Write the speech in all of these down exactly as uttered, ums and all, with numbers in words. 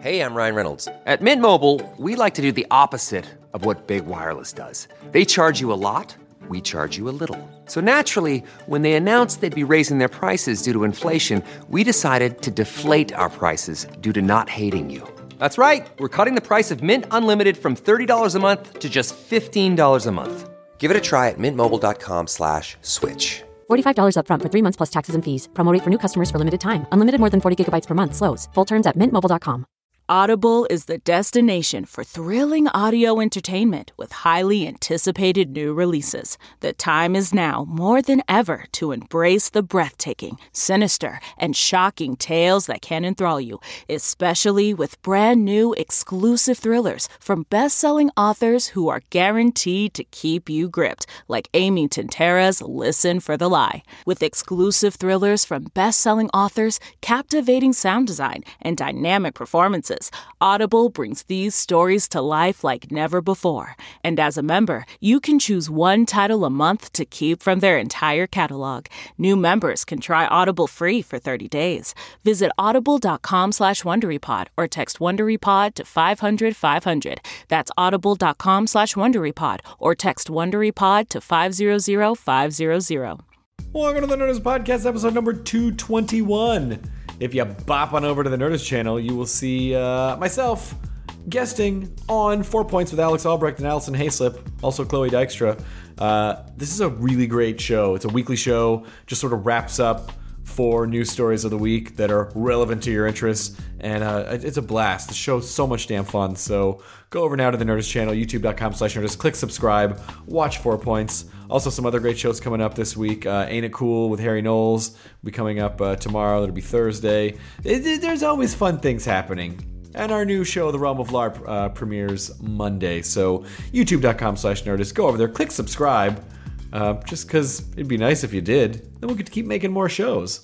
Hey, I'm Ryan Reynolds. At Mint Mobile, we like to do the opposite of what Big Wireless does. They charge you a lot, we charge you a little. So naturally, when they announced they'd be raising their prices due to inflation, we decided to deflate our prices due to not hating you. That's right. We're cutting the price of Mint Unlimited from thirty dollars a month to just fifteen dollars a month. Give it a try at mintmobile.com slash switch. forty-five dollars up front for three months plus taxes and fees. Promo rate for new customers for limited time. Unlimited more than forty gigabytes per month slows. Full terms at mint mobile dot com. Audible is the destination for thrilling audio entertainment with highly anticipated new releases. The time is now more than ever to embrace the breathtaking, sinister, and shocking tales that can enthrall you, especially with brand new exclusive thrillers from best-selling authors who are guaranteed to keep you gripped, like Amy Tintera's Listen for the Lie. With exclusive thrillers from best-selling authors, captivating sound design, and dynamic performances, Audible brings these stories to life like never before. And as a member, you can choose one title a month to keep from their entire catalog. New members can try Audible free for thirty days. Visit audible.com slash WonderyPod or text WonderyPod to five hundred five hundred. That's audible.com slash WonderyPod or text WonderyPod to five hundred five hundred. Welcome to the Nerdist Podcast, episode number two twenty-one. If you bop on over to the Nerdist channel, you will see uh, myself guesting on Four Points with Alex Albrecht and Allison Hayslip, also Chloe Dykstra. Uh, this is a really great show. It's a weekly show, just sort of wraps up four news stories of the week that are relevant to your interests, and uh, it's a blast. The show's so much damn fun, so go over now to the Nerdist channel, youtube.com slash Nerdist, click subscribe, watch Four Points. Also some other great shows coming up this week. Uh, Ain't It Cool with Harry Knowles will be coming up uh, tomorrow. That'll be Thursday. It, it, there's always fun things happening. And our new show, The Realm of LARP, uh, premieres Monday. So youtube.com slash Nerdist. Go over there, click subscribe, uh, just because it'd be nice if you did. Then we get to keep making more shows.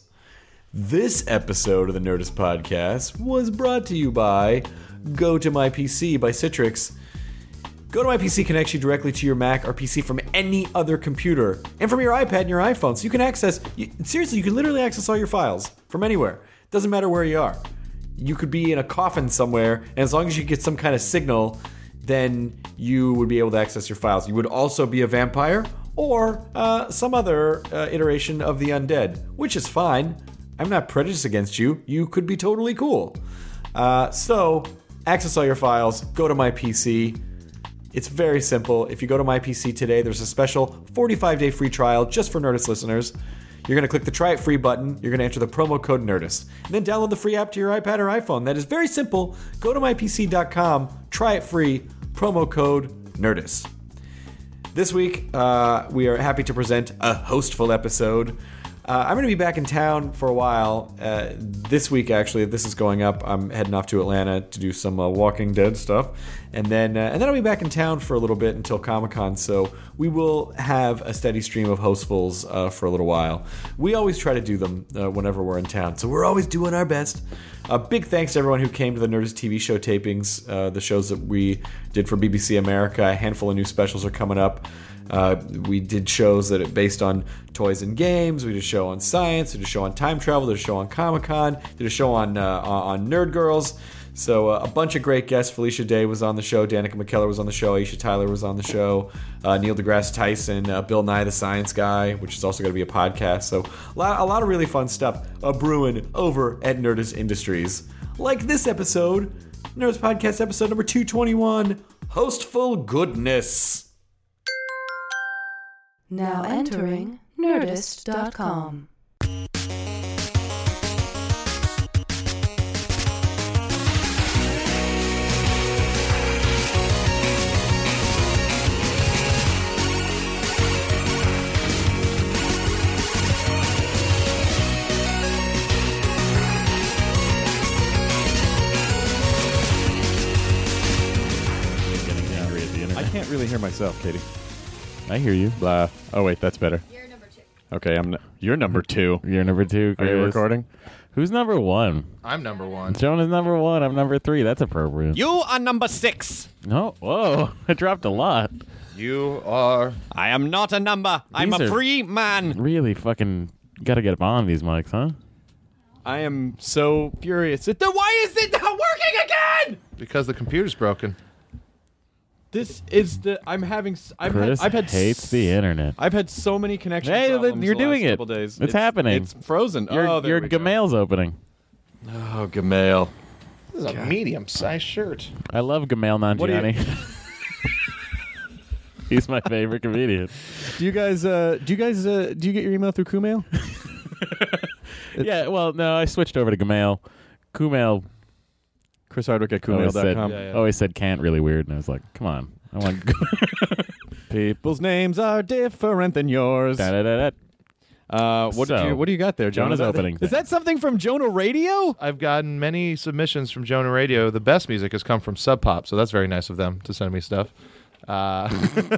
This episode of the Nerdist Podcast was brought to you by Go to My P C by Citrix. Go to My P C connects you directly to your Mac or P C from any other computer and from your iPad and your iPhone. So you can access, you, seriously, you can literally access all your files from anywhere. Doesn't matter where you are. You could be in a coffin somewhere, and as long as you get some kind of signal, then you would be able to access your files. You would also be a vampire or uh, some other uh, iteration of the undead, which is fine. I'm not prejudiced against you. You could be totally cool. Uh, so, access all your files. Go to My P C. It's very simple. If you go to My P C today, there's a special forty-five day free trial just for Nerdist listeners. You're going to click the Try It Free button. You're going to enter the promo code NERDIST. And then download the free app to your iPad or iPhone. That is very simple. Go to my p c dot com, try it free, promo code NERDIST. This week, uh, we are happy to present a hostful episode. Uh, I'm going to be back in town for a while. Uh, this week, actually, if this is going up, I'm heading off to Atlanta to do some uh, Walking Dead stuff. And then uh, and then I'll be back in town for a little bit until Comic-Con. So we will have a steady stream of hostfuls uh, for a little while. We always try to do them uh, whenever we're in town. So we're always doing our best. A uh, big thanks to everyone who came to the Nerdist T V show tapings, uh, the shows that we did for B B C America. A handful of new specials are coming up. Uh, we did shows that are based on toys and games. We did a show on science. We did a show on time travel. Did a show on Comic-Con. Did a show on uh, on Nerd Girls. So uh, a bunch of great guests. Felicia Day was on the show. Danica McKellar was on the show. Aisha Tyler was on the show. Uh, Neil deGrasse Tyson. Uh, Bill Nye the Science Guy, which is also going to be a podcast. So a lot, a lot of really fun stuff uh, brewing over at Nerdist Industries. Like this episode, Nerdist Podcast episode number two twenty-one, Hostful Goodness. Now entering Nerdist dot com. I can't really hear myself, Katie. I hear you. Blah. Oh, wait, that's better. You're number two. Okay, I'm. N- You're number two. You're number two. Are you recording? Who's number one? I'm number one. Joan is number one. I'm number three. That's appropriate. You are number six. No. Whoa. I dropped a lot. You are. I am not a number. I'm These a are free man. Really fucking gotta get up on these mics, huh? I am so furious. It, why is it not working again? because the computer's broken. This is the. I'm having. s- I've Chris had. I've had hates s- the internet. I've had so many connection Hey, problems you're the last doing it. couple Days. It's happening. It's frozen. Your oh, there your we go. Gmail's opening. Oh, Gmail. This is a medium-sized shirt. I love Gmail What do you- Nanjiani. He's my favorite comedian. Do you guys? Uh, do you guys? Uh, do you get your email through Kumail? Yeah, well, no, I switched over to Gmail. Kumail Chris Hardwick at always Kumail dot com. said, always said can't really weird, and I was like, come on. I want People's names are different than yours. Da-da-da-da. Uh, what, So, do you, what do you got there, Jonah? Jonah's Is that- opening Is that something from Jonah Radio? I've gotten many submissions from Jonah Radio. The best music has come from Sub Pop, so that's very nice of them to send me stuff. Uh,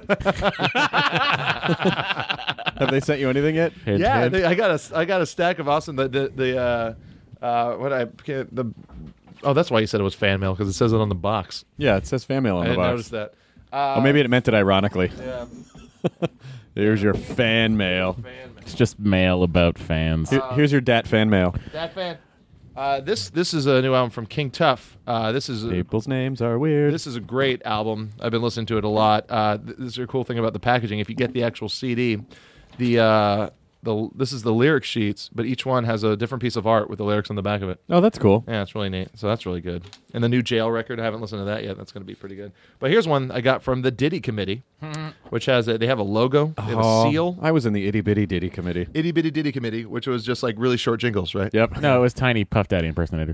Have they sent you anything yet? Hint, yeah, hint. they, I got a I got a stack of awesome. The the, the uh, uh, what I the oh that's why you said it was fan mail because it says it on the box. Yeah, it says fan mail on I the didn't box. notice that. Uh, Oh, maybe it meant it ironically. Yeah. Here's your fan mail. It's just mail about fans. Here- here's your Dat fan mail. That fan. Uh, this this is a new album from King Tough. Uh, this is a, People's names are weird. this is a great album. I've been listening to it a lot. Uh, th- this is a cool thing about the packaging. If you get the actual C D, the uh, the this is the lyric sheets, but each one has a different piece of art with the lyrics on the back of it. Oh, that's cool. Yeah, it's really neat. So that's really good. And the new Jail record, I haven't listened to that yet. That's going to be pretty good. But here's one I got from the Diddy Committee, which has a, they have a logo, they have Oh, a seal. I was in the itty bitty ditty committee. Itty Bitty Diddy Committee, which was just like really short jingles, right? Yep. No, it was tiny Puff Daddy impersonators.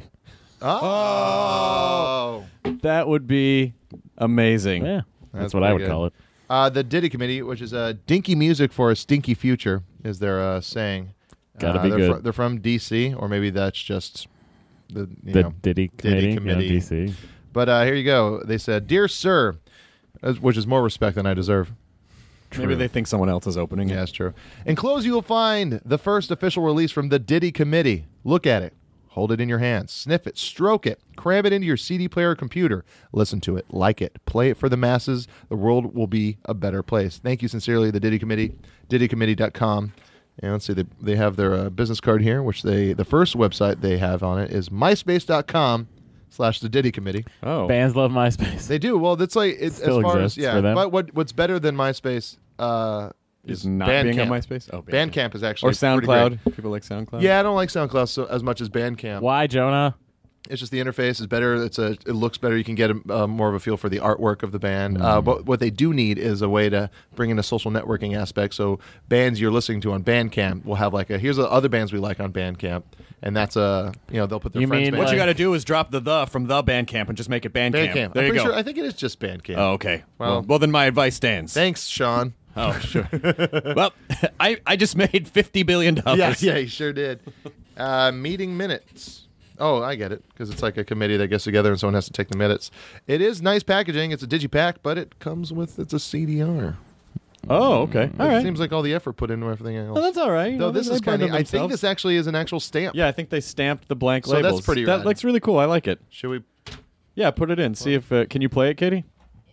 Oh. That would be amazing. Yeah, that's, That's what I pretty would good. call it. Uh, the Diddy Committee, which is uh, dinky music for a stinky future, is their uh, saying. Gotta Uh, be they're good. fr- they're from D C, or maybe that's just the you The know. Diddy Committee, you know, Committee. D C. But uh, here you go. They said, "Dear Sir," as- which is more respect than I deserve. Maybe they think someone else is opening Yeah, it. that's true. Enclosed, you will find the first official release from the Diddy Committee. Look at it. Hold it in your hands. Sniff it. Stroke it. Cram it into your C D player or computer. Listen to it. Like it. Play it for the masses. The world will be a better place. Thank you sincerely, the Diddy Committee. Diddy Committee dot com. And let's see, they, they have their uh, business card here, which they the first website they have on it is myspace dot com slash the Diddy Committee. Oh. Bands love MySpace. They do. Well, that's like, it's, as Still far as, exists yeah. for them. But what what's better than MySpace uh, Is is not Bandcamp. being on MySpace? Oh, Bandcamp. Bandcamp is actually Or pretty great. SoundCloud. People like SoundCloud? Yeah, I don't like SoundCloud so, as much as Bandcamp. Why, Jonah? It's just the interface is better. It's a it looks better. You can get a, uh, more of a feel for the artwork of the band. Uh, but what they do need is a way to bring in a social networking aspect. So bands you're listening to on Bandcamp will have like a here's the other bands we like on Bandcamp, and that's a you know they'll put their You friends. mean band- What you Like- got to do is drop the the from the Bandcamp and just make it Bandcamp. Bandcamp. There I'm you pretty go. Sure, I think it is just Bandcamp. Oh, okay. Well- Well, well, then my advice stands. Thanks, Sean. Oh, sure. Well, I, I just made fifty billion dollars. Yeah, yeah, he sure did. Uh, meeting minutes. Oh, I get it, because it's like a committee that gets together and someone has to take the minutes. It is nice packaging. It's a digipack, but it comes with it's a C D R. Oh, okay. All it right. seems like all the effort put into everything else. Well, that's all right. You Though know, this they is burned kind of. it I think themselves. this actually is an actual stamp. Yeah, I think they stamped the blank So that's labels. pretty That rad. looks really cool. I like it. Should we? Yeah, put it in. See if uh, can you play it, Katie?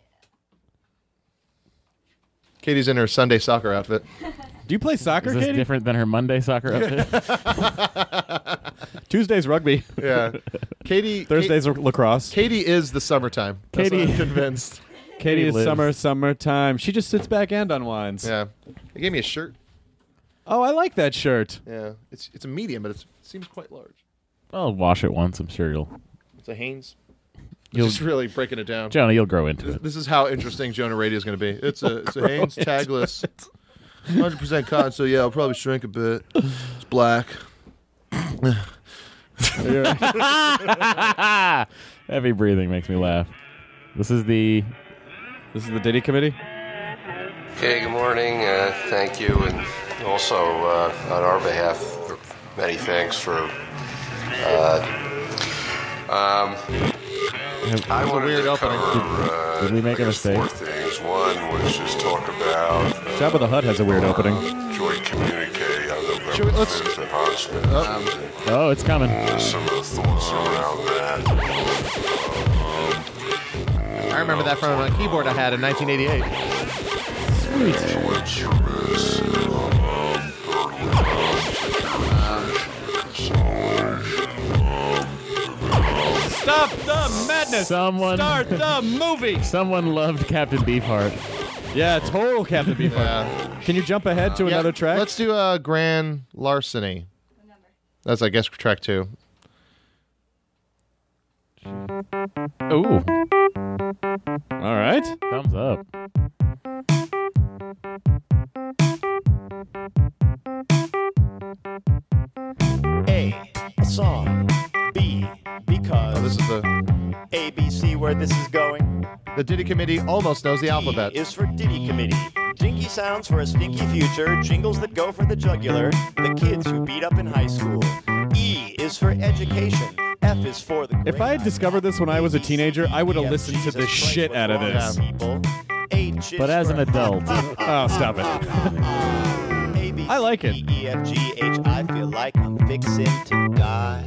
Katie's in her Sunday soccer outfit. Do you play soccer, Is this Katie? different than her Monday soccer outfit? Tuesdays rugby. Yeah, Katie. Thursdays Kate, are lacrosse. Katie is the summertime. That's Katie- what I'm convinced. Katie is lives. summer, summertime. She just sits back and unwinds. Yeah, they gave me a shirt. Oh, I like that shirt. Yeah, it's it's a medium, but it's, it seems quite large. I'll wash it once. I'm sure you'll. It's a Hanes. You'll- Just really breaking it down. Jonah, you'll grow into it. This is how interesting Jonah Radio is going to be. It's a it's a Hanes tagless, one hundred percent cotton. So yeah, I'll probably shrink a bit. It's black. Heavy breathing makes me laugh. This is the. This is the Diddy Committee. Okay, good morning. Uh, thank you, and also uh, on our behalf, many thanks for. Uh, um, I wanted weird to opening. cover uh, Did we make a I guess mistake? four things. One was just talk about uh, Jabba the Hutt has a weird opening. joint communique on November Should we- let's- fifth in Huntsman. Oh, it's coming. and some of the thoughts around that. I remember that from a keyboard I had in nineteen eighty-eight. Stop! Stop the madness. Someone Start the movie. Someone loved Captain Beefheart. Yeah, total Captain Beefheart. Yeah. Can you jump ahead to Yeah, another track? Let's do uh, Grand Larceny. That's, I guess, track two. Ooh. All right. Thumbs up. A, a song. B, because. Oh, this is the A, B, C, where this is going. the Diddy Committee almost knows the alphabet. D is for Diddy Committee. Dinky sounds for a stinky future. Jingles that go for the jugular. The kids who beat up in high school. E is for education. F is for the. If I had discovered this when I was a teenager, I would have listened to the shit out of this. H is But as for an adult, Oh, stop it. A, B, I like it. C, E, F, G, H. I feel like I'm fixing to die.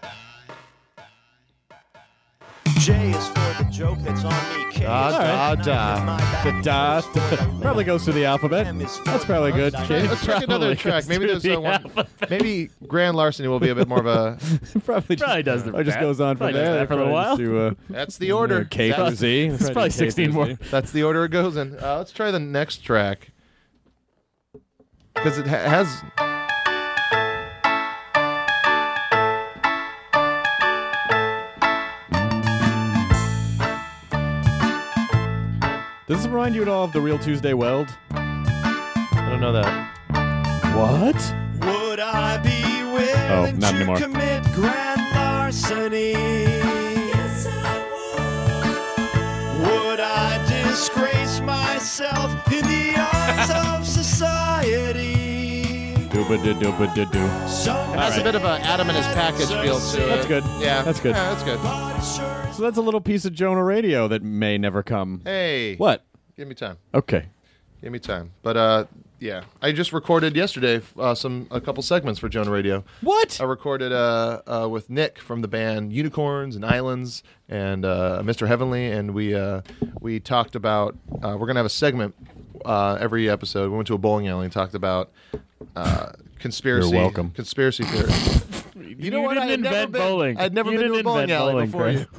J is for the joke that's on me. K Da, is for da, the knife da. in my back. The da, L is for the probably goes through the alphabet. M is for That's probably the good. Let's Jay. Let's check another Probably track. goes Maybe through there's uh, the one. Maybe Grand Larceny will be a bit more of a. probably just, Probably does the- Probably just goes on from probably does there. that for a little Probably just while. do, uh, That's the order. K through That's, Z. It's probably sixteen more. that's the order it goes in. Uh, let's try the next track because it ha- has. Does this remind you at all of the Real Tuesday Weld? I don't know that. What? Would I be willing Oh, not to anymore. commit grand larceny? Yes, I would. Would I disgrace myself in the eyes of society? Dooba-doo-dooba-doo-doo. Some Has a bit of a Adam and his package feel to it. That's good. Yeah, That's good. Yeah, that's good. So that's a little piece of Jonah Radio that may never come. Hey, What? Give me time. Okay. Give me time. But uh, yeah, I just recorded yesterday uh, some a couple segments for Jonah Radio. What? I recorded uh, uh, with Nick from the band Unicorns and Islands and uh, Mister Heavenly, and we uh, we talked about uh, we're gonna have a segment uh, every episode. We went to a bowling alley and talked about uh, conspiracy. You're welcome. Conspiracy theory. You know You what? didn't I had never invent been, bowling. I'd never You been to a didn't bowling invent alley bowling, before you.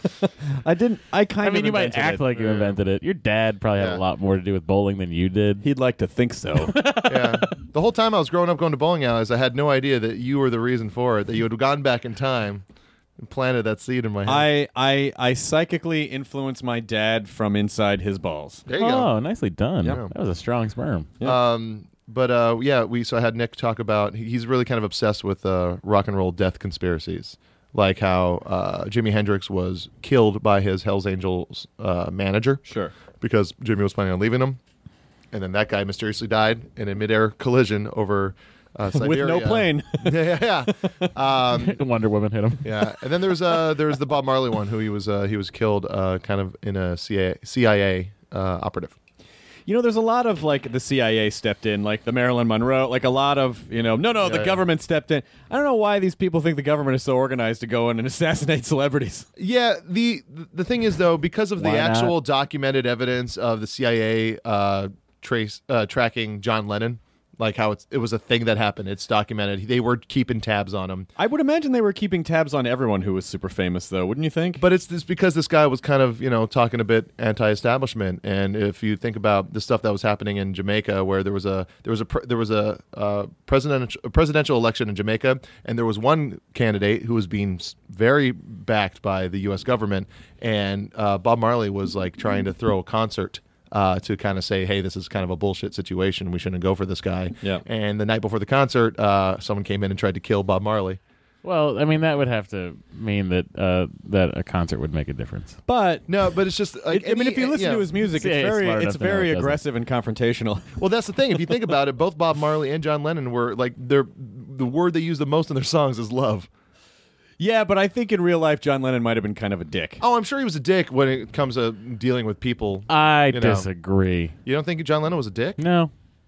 I didn't. I kind I of. mean, you might invented act it. like you invented it. Your dad probably had Yeah. a lot more to do with bowling than you did. He'd like to think so. Yeah. The whole time I was growing up going to bowling alleys, I had no idea that you were the reason for it, that you had gone back in time and planted that seed in my head. I, I I psychically influenced my dad from inside his balls. there you oh, go. nicely done. Yeah. That was a strong sperm. Um, but uh, yeah, we so I had Nick talk about he- he's really kind of obsessed with uh, rock and roll death conspiracies, like how uh, Jimi Hendrix was killed by his Hell's Angels uh, manager. Sure. Because Jimmy was planning on leaving him, and then that guy mysteriously died in a midair collision over uh, Siberia. With no plane. yeah, yeah, yeah. Um, Wonder Woman hit him. Yeah, and then there's uh there's the Bob Marley one, who he was uh, he was killed uh, kind of in a C I A, C I A uh, operative. You know, there's a lot of, like, the C I A stepped in, like the Marilyn Monroe, like a lot of, you know, no, no, the Yeah. government stepped in. I don't know why these people think the government is so organized to go in and assassinate celebrities. Yeah, the the thing is though, because of the Why not? actual documented evidence of the C I A uh, trace uh, tracking John Lennon, like how it's, it was a thing that happened. It's documented. They were keeping tabs on him. I would imagine they were keeping tabs on everyone who was super famous, though, wouldn't you think? But it's, it's because this guy was kind of, you know, talking a bit anti-establishment. And if you think about the stuff that was happening in Jamaica, where there was a there was a pre- there was a uh, presidential a presidential election in Jamaica, and there was one candidate who was being s- very backed by the U S government, and uh, Bob Marley was like trying to throw a concert. Uh, to kind of say, hey, this is kind of a bullshit situation. We shouldn't go for this guy. Yeah. And the night before the concert, uh, someone came in and tried to kill Bob Marley. Well, I mean, that would have to mean that uh, that a concert would make a difference. But no, but it's just like it, I mean, if you listen to his music, C I A it's is very, smart it's enough to know very it doesn't. aggressive and confrontational. Well, that's the thing. If you think about it, both Bob Marley and John Lennon were like, they're the word they use the most in their songs is love. Yeah, but I think in real life, John Lennon might have been kind of a dick. Oh, I'm sure he was a dick when it comes to dealing with people. I you know. disagree. You don't think John Lennon was a dick? No,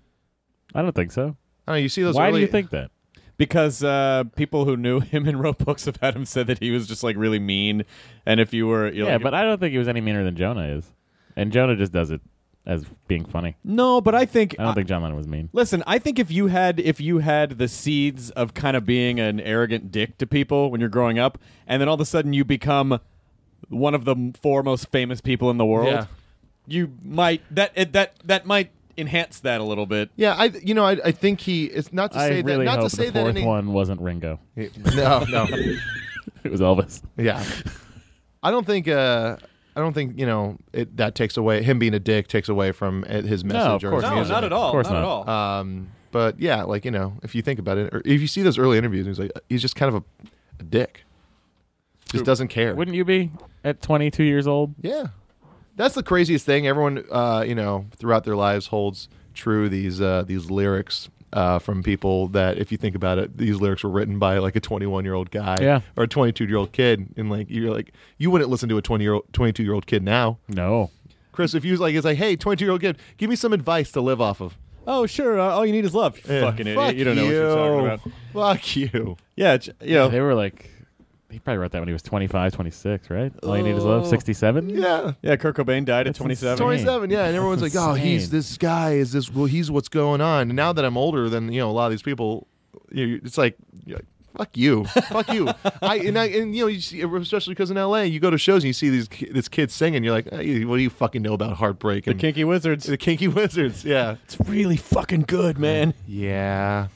I don't think so. I don't know. You see those. Why early... do you think that? Because uh, people who knew him and wrote books about him said that he was just like really mean, and if you were, you Yeah, like, but I don't think he was any meaner than Jonah is, and Jonah just does it as being funny. no, but I think I don't I- think John Lennon was mean. Listen, I think if you had if you had the seeds of kind of being an arrogant dick to people when you're growing up, and then all of a sudden you become one of the four most famous people in the world, Yeah. you might that it, that that might enhance that a little bit. Yeah, I you know I I think he it's not to I say really that not hope to say the that fourth any one wasn't Ringo. no no It was Elvis. yeah I don't think uh I don't think you know it that takes away him being a dick takes away from it, his message of or course his No, music. not at all. Of course not, not. at all. Um, but yeah, like you know, if you think about it, or if you see those early interviews, he's like he's just kind of a, a dick. Just doesn't care. Wouldn't you be at twenty-two years old? Yeah, that's the craziest thing. Everyone, uh, you know, throughout their lives holds true these uh, these lyrics uh, from people that, if you think about it, these lyrics were written by like a twenty-one year old guy Yeah. or a twenty-two year old kid, and like you're like you wouldn't listen to a twenty year old, twenty-two year old kid now. No. Chris, if you was like, it's like, hey, twenty-two year old kid, give me some advice to live off of. Oh, sure. Uh, all you need is love. You Yeah. fucking idiot. Fuck You don't know what you're talking about. Fuck you. Yeah, it's- you know. They were like, he probably wrote that when he was twenty-five, twenty-six, right? All you need is love. sixty-seven? Yeah. Yeah, Kurt Cobain died at That's twenty-seven. insane. twenty-seven, yeah, and everyone's like, That's "Oh, he's insane. this guy. Is this? Well, he's what's going on." And now that I'm older than you know, a lot of these people, you it's like, you're like, "Fuck you, fuck you." I and I and you know, you see, especially because in L A, you go to shows and you see these ki- this kid singing, you're like, hey, "What do you fucking know about heartbreak?" The And Kinky Wizards. the Kinky Wizards, yeah, It's really fucking good, man. yeah.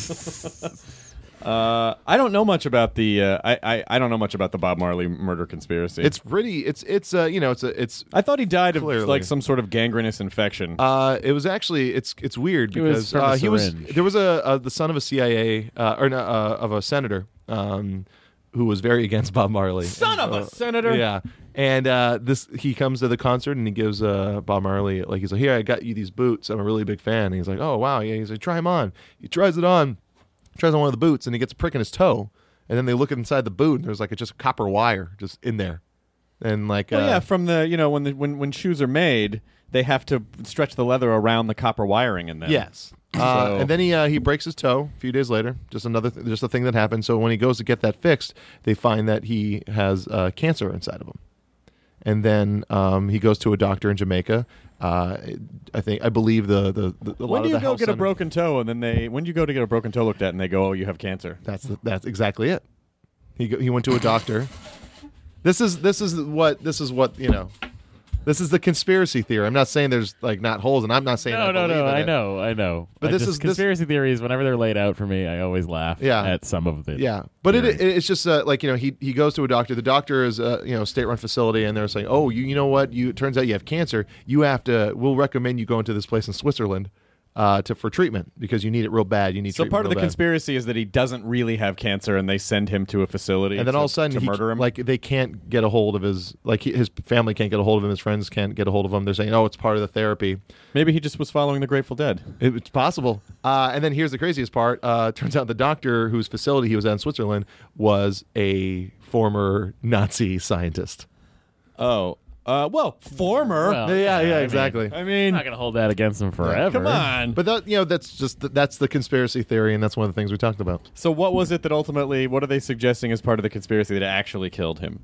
Uh, I don't know much about the. Uh, I, I I don't know much about the Bob Marley murder conspiracy. It's pretty. It's it's uh you know it's a it's I thought he died Clearly. of like some sort of gangrenous infection. Uh, it was actually it's it's weird He was because from a uh, he was syringe. there was a, a the son of a C I A uh, or no, uh, of a senator um, who was very against Bob Marley. Son And, of a uh, senator. Yeah, and uh, this he comes to the concert and he gives uh, Bob Marley like he's like, here, I got you these boots. I'm a really big fan. And he's like, oh wow, yeah. He's like, try them on. He tries it on, tries on one of the boots, and he gets a prick in his toe. And then they look inside the boot, and there's like a, just a copper wire just in there, and like Well, uh, yeah, from the you know when the when when shoes are made, they have to stretch the leather around the copper wiring in them. Yes. Uh, So- and then he uh, he breaks his toe a few days later. Just another, th- just a thing that happened. So when he goes to get that fixed, they find that he has uh, cancer inside of him. And then um, he goes to a doctor in Jamaica. Uh, I think I believe the the, the a lot When do of you the go health get a center- broken toe and then they? When do you go to get a broken toe looked at and they go, oh, you have cancer? That's the, that's exactly it. He go, he went to a doctor. This is this is what this is what you know. This is the conspiracy theory. I'm not saying there's like not holes, and I'm not saying No, I no, believe no. in I it. know, I know. But I this just- is- this- conspiracy theories. Whenever they're laid out for me, I always laugh Yeah. at some of it. Yeah, but it, theories. it it's just uh, like you know he he goes to a doctor. The doctor is a you know state run facility, and they're saying, oh, you you know what? You it turns out you have cancer. You have to. We'll recommend you going to this place in Switzerland uh, to for treatment because you need it real bad. You need So treatment part of real the bad. conspiracy is that he doesn't really have cancer, and they send him to a facility, And then to, all of a sudden, to he, murder him. like they can't get a hold of his like he, his family can't get a hold of him. His friends can't get a hold of him. They're saying, oh, it's part of the therapy. Maybe he just was following the Grateful Dead. It, it's possible. Uh, and then here's the craziest part. Uh, turns out the doctor whose facility he was at in Switzerland was a former Nazi scientist. Oh, uh, well, former. Well, yeah, yeah, I mean, exactly. I I'm mean, not gonna hold that against him forever. come on. But that you know that's just that's the conspiracy theory, and that's one of the things we talked about. So what was it that ultimately? What are they suggesting as part of the conspiracy that actually killed him?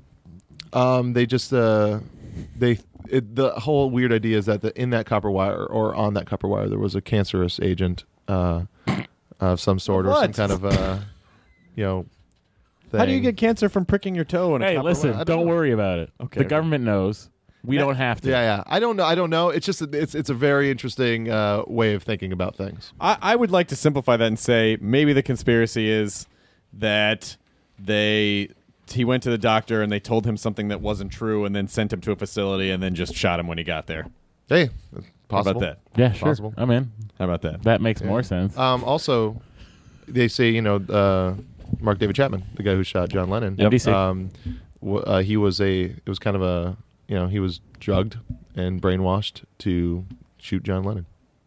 Um, they just uh, they it, the whole weird idea is that the, in that copper wire or on that copper wire there was a cancerous agent uh, of some sort or some What? kind of uh, you know. Thing. How do you get cancer from pricking your toe? In a Hey, copper listen, wire? I don't know. worry about it. Okay, the okay. government knows. We don't have to. Yeah, yeah. I don't know. I don't know. It's just it's it's a very interesting uh, way of thinking about things. I, I would like to simplify that and say maybe the conspiracy is that they he went to the doctor and they told him something that wasn't true and then sent him to a facility and then just shot him when he got there. Hey, that's possible. How about Yeah, sure. Possible. I'm in. How about that? That makes more sense. Um, also, they say you know uh, Mark David Chapman, the guy who shot John Lennon. Yep. M D C. Um, w- uh, he was a. It was kind of a. You know, he was drugged and brainwashed to shoot John Lennon.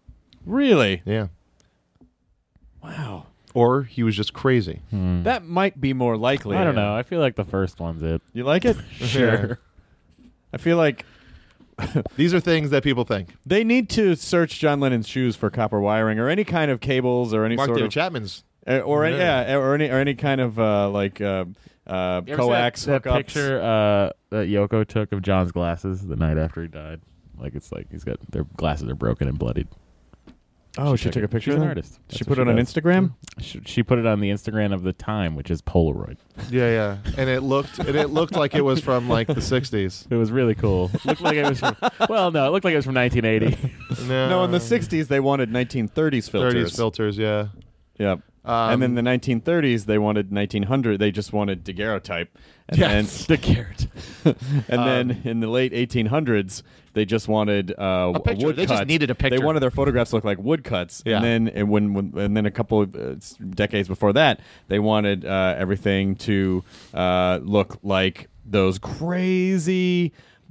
Really? Yeah. Wow. Or he was just crazy. Hmm. That might be more likely. I don't know. I feel like the first one's it. You like it? Sure. I feel like These are things that people think. they need to search John Lennon's shoes for copper wiring or any kind of cables or any Mark sort David of Chapman's. uh, or any, Yeah. yeah, or any or any kind of uh, like uh, uh, You ever coax see that, that hookups. picture uh, that Yoko took of John's glasses the night after he died? Like it's like he's got their glasses are broken and bloodied. Oh, she, took a picture She's of an that? artist. She That's put what it on does. Instagram? She, she put it on the Instagram of the time, which is Polaroid. Yeah, yeah. And it looked and it looked like it was from like the sixties. It was really cool. It looked like it was from, well, no, it looked like it was from nineteen eighty. No, No, in the sixties they wanted nineteen thirties filters. thirties filters, yeah. Yep. Um, and then the nineteen thirties they wanted nineteen hundred. They just wanted daguerreotype. And Yes, then, daguerreotype. and Um, then in the late eighteen hundreds, they just wanted uh, A picture. woodcuts. They just needed a picture. They wanted their photographs to look like woodcuts. Yeah. And then and when, when and then a couple of uh, s- decades before that, they wanted uh, everything to uh, look like those crazy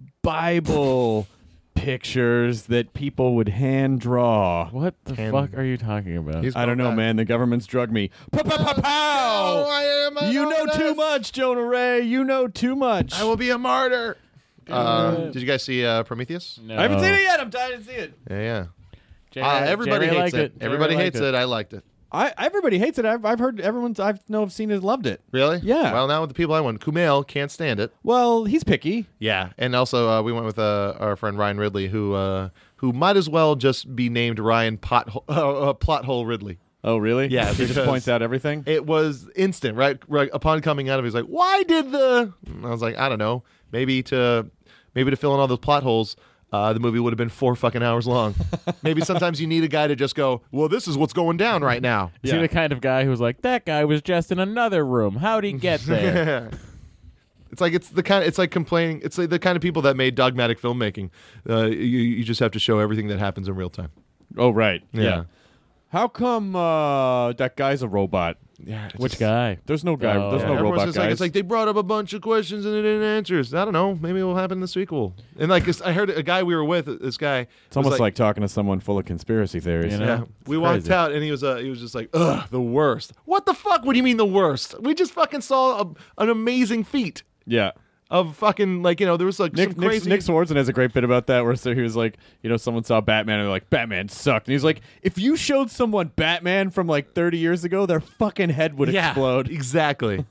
Bible pictures that people would hand draw. What the And- fuck are you talking about? He's I don't going know, back. man. The government's drugged me. Pa-pa-pa-pow! Oh, I am a You know artist. too much, Jonah Ray. You know too much. I will be a martyr. Uh, did you guys see uh, Prometheus? No. I haven't seen it yet. I'm dying to see it. Yeah, yeah. Jerry, Uh, everybody Jerry hates liked it. Jerry Everybody liked hates it. I liked it. I everybody hates it. I've, I've heard everyone's I've know have seen it loved it. Really? Yeah. Well, now with the people I went, Kumail can't stand it. Well, he's picky. Yeah, and also uh, we went with uh, our friend Ryan Ridley, who uh, who might as well just be named Ryan Pot uh, uh, Plot Hole Ridley. Oh, really? Yeah, he just because- points out everything. It was instant, right? Right upon coming out of it, he's like, "Why did the?" And I was like, "I don't know. Maybe to maybe to fill in all those plot holes." Uh, the movie would have been four fucking hours long. Maybe sometimes you need a guy to just go, well, this is what's going down right now. Is he Yeah. the kind of guy who's like, that guy was just in another room. How'd he get there? It's like it's the kind. It's like complaining. It's like the kind of people that made dogmatic filmmaking. Uh, you, you just have to show everything that happens in real time. Oh, right. Yeah. Yeah. How come uh, that guy's a robot? Yeah, Which guy? There's no guy. Oh. There's Yeah, no everyone's robot just guys. like it's like they brought up a bunch of questions and it didn't answer. I don't know. Maybe it will happen in the sequel. And like it's- I heard a guy we were with. This guy. it's almost like, talking to someone full of conspiracy theories. You know? Yeah, It's we walked crazy. out and he was uh, he was just like, ugh, the worst. What the fuck? What do you mean the worst? We just fucking saw a, an amazing feat Yeah. of fucking like you know there was like Nick, some Nick, crazy. Nick Swartzen has a great bit about that where so he was like, you know, someone saw Batman and they're like, Batman sucked. And he's like, if you showed someone Batman from like thirty years ago, their fucking head would yeah, explode. exactly.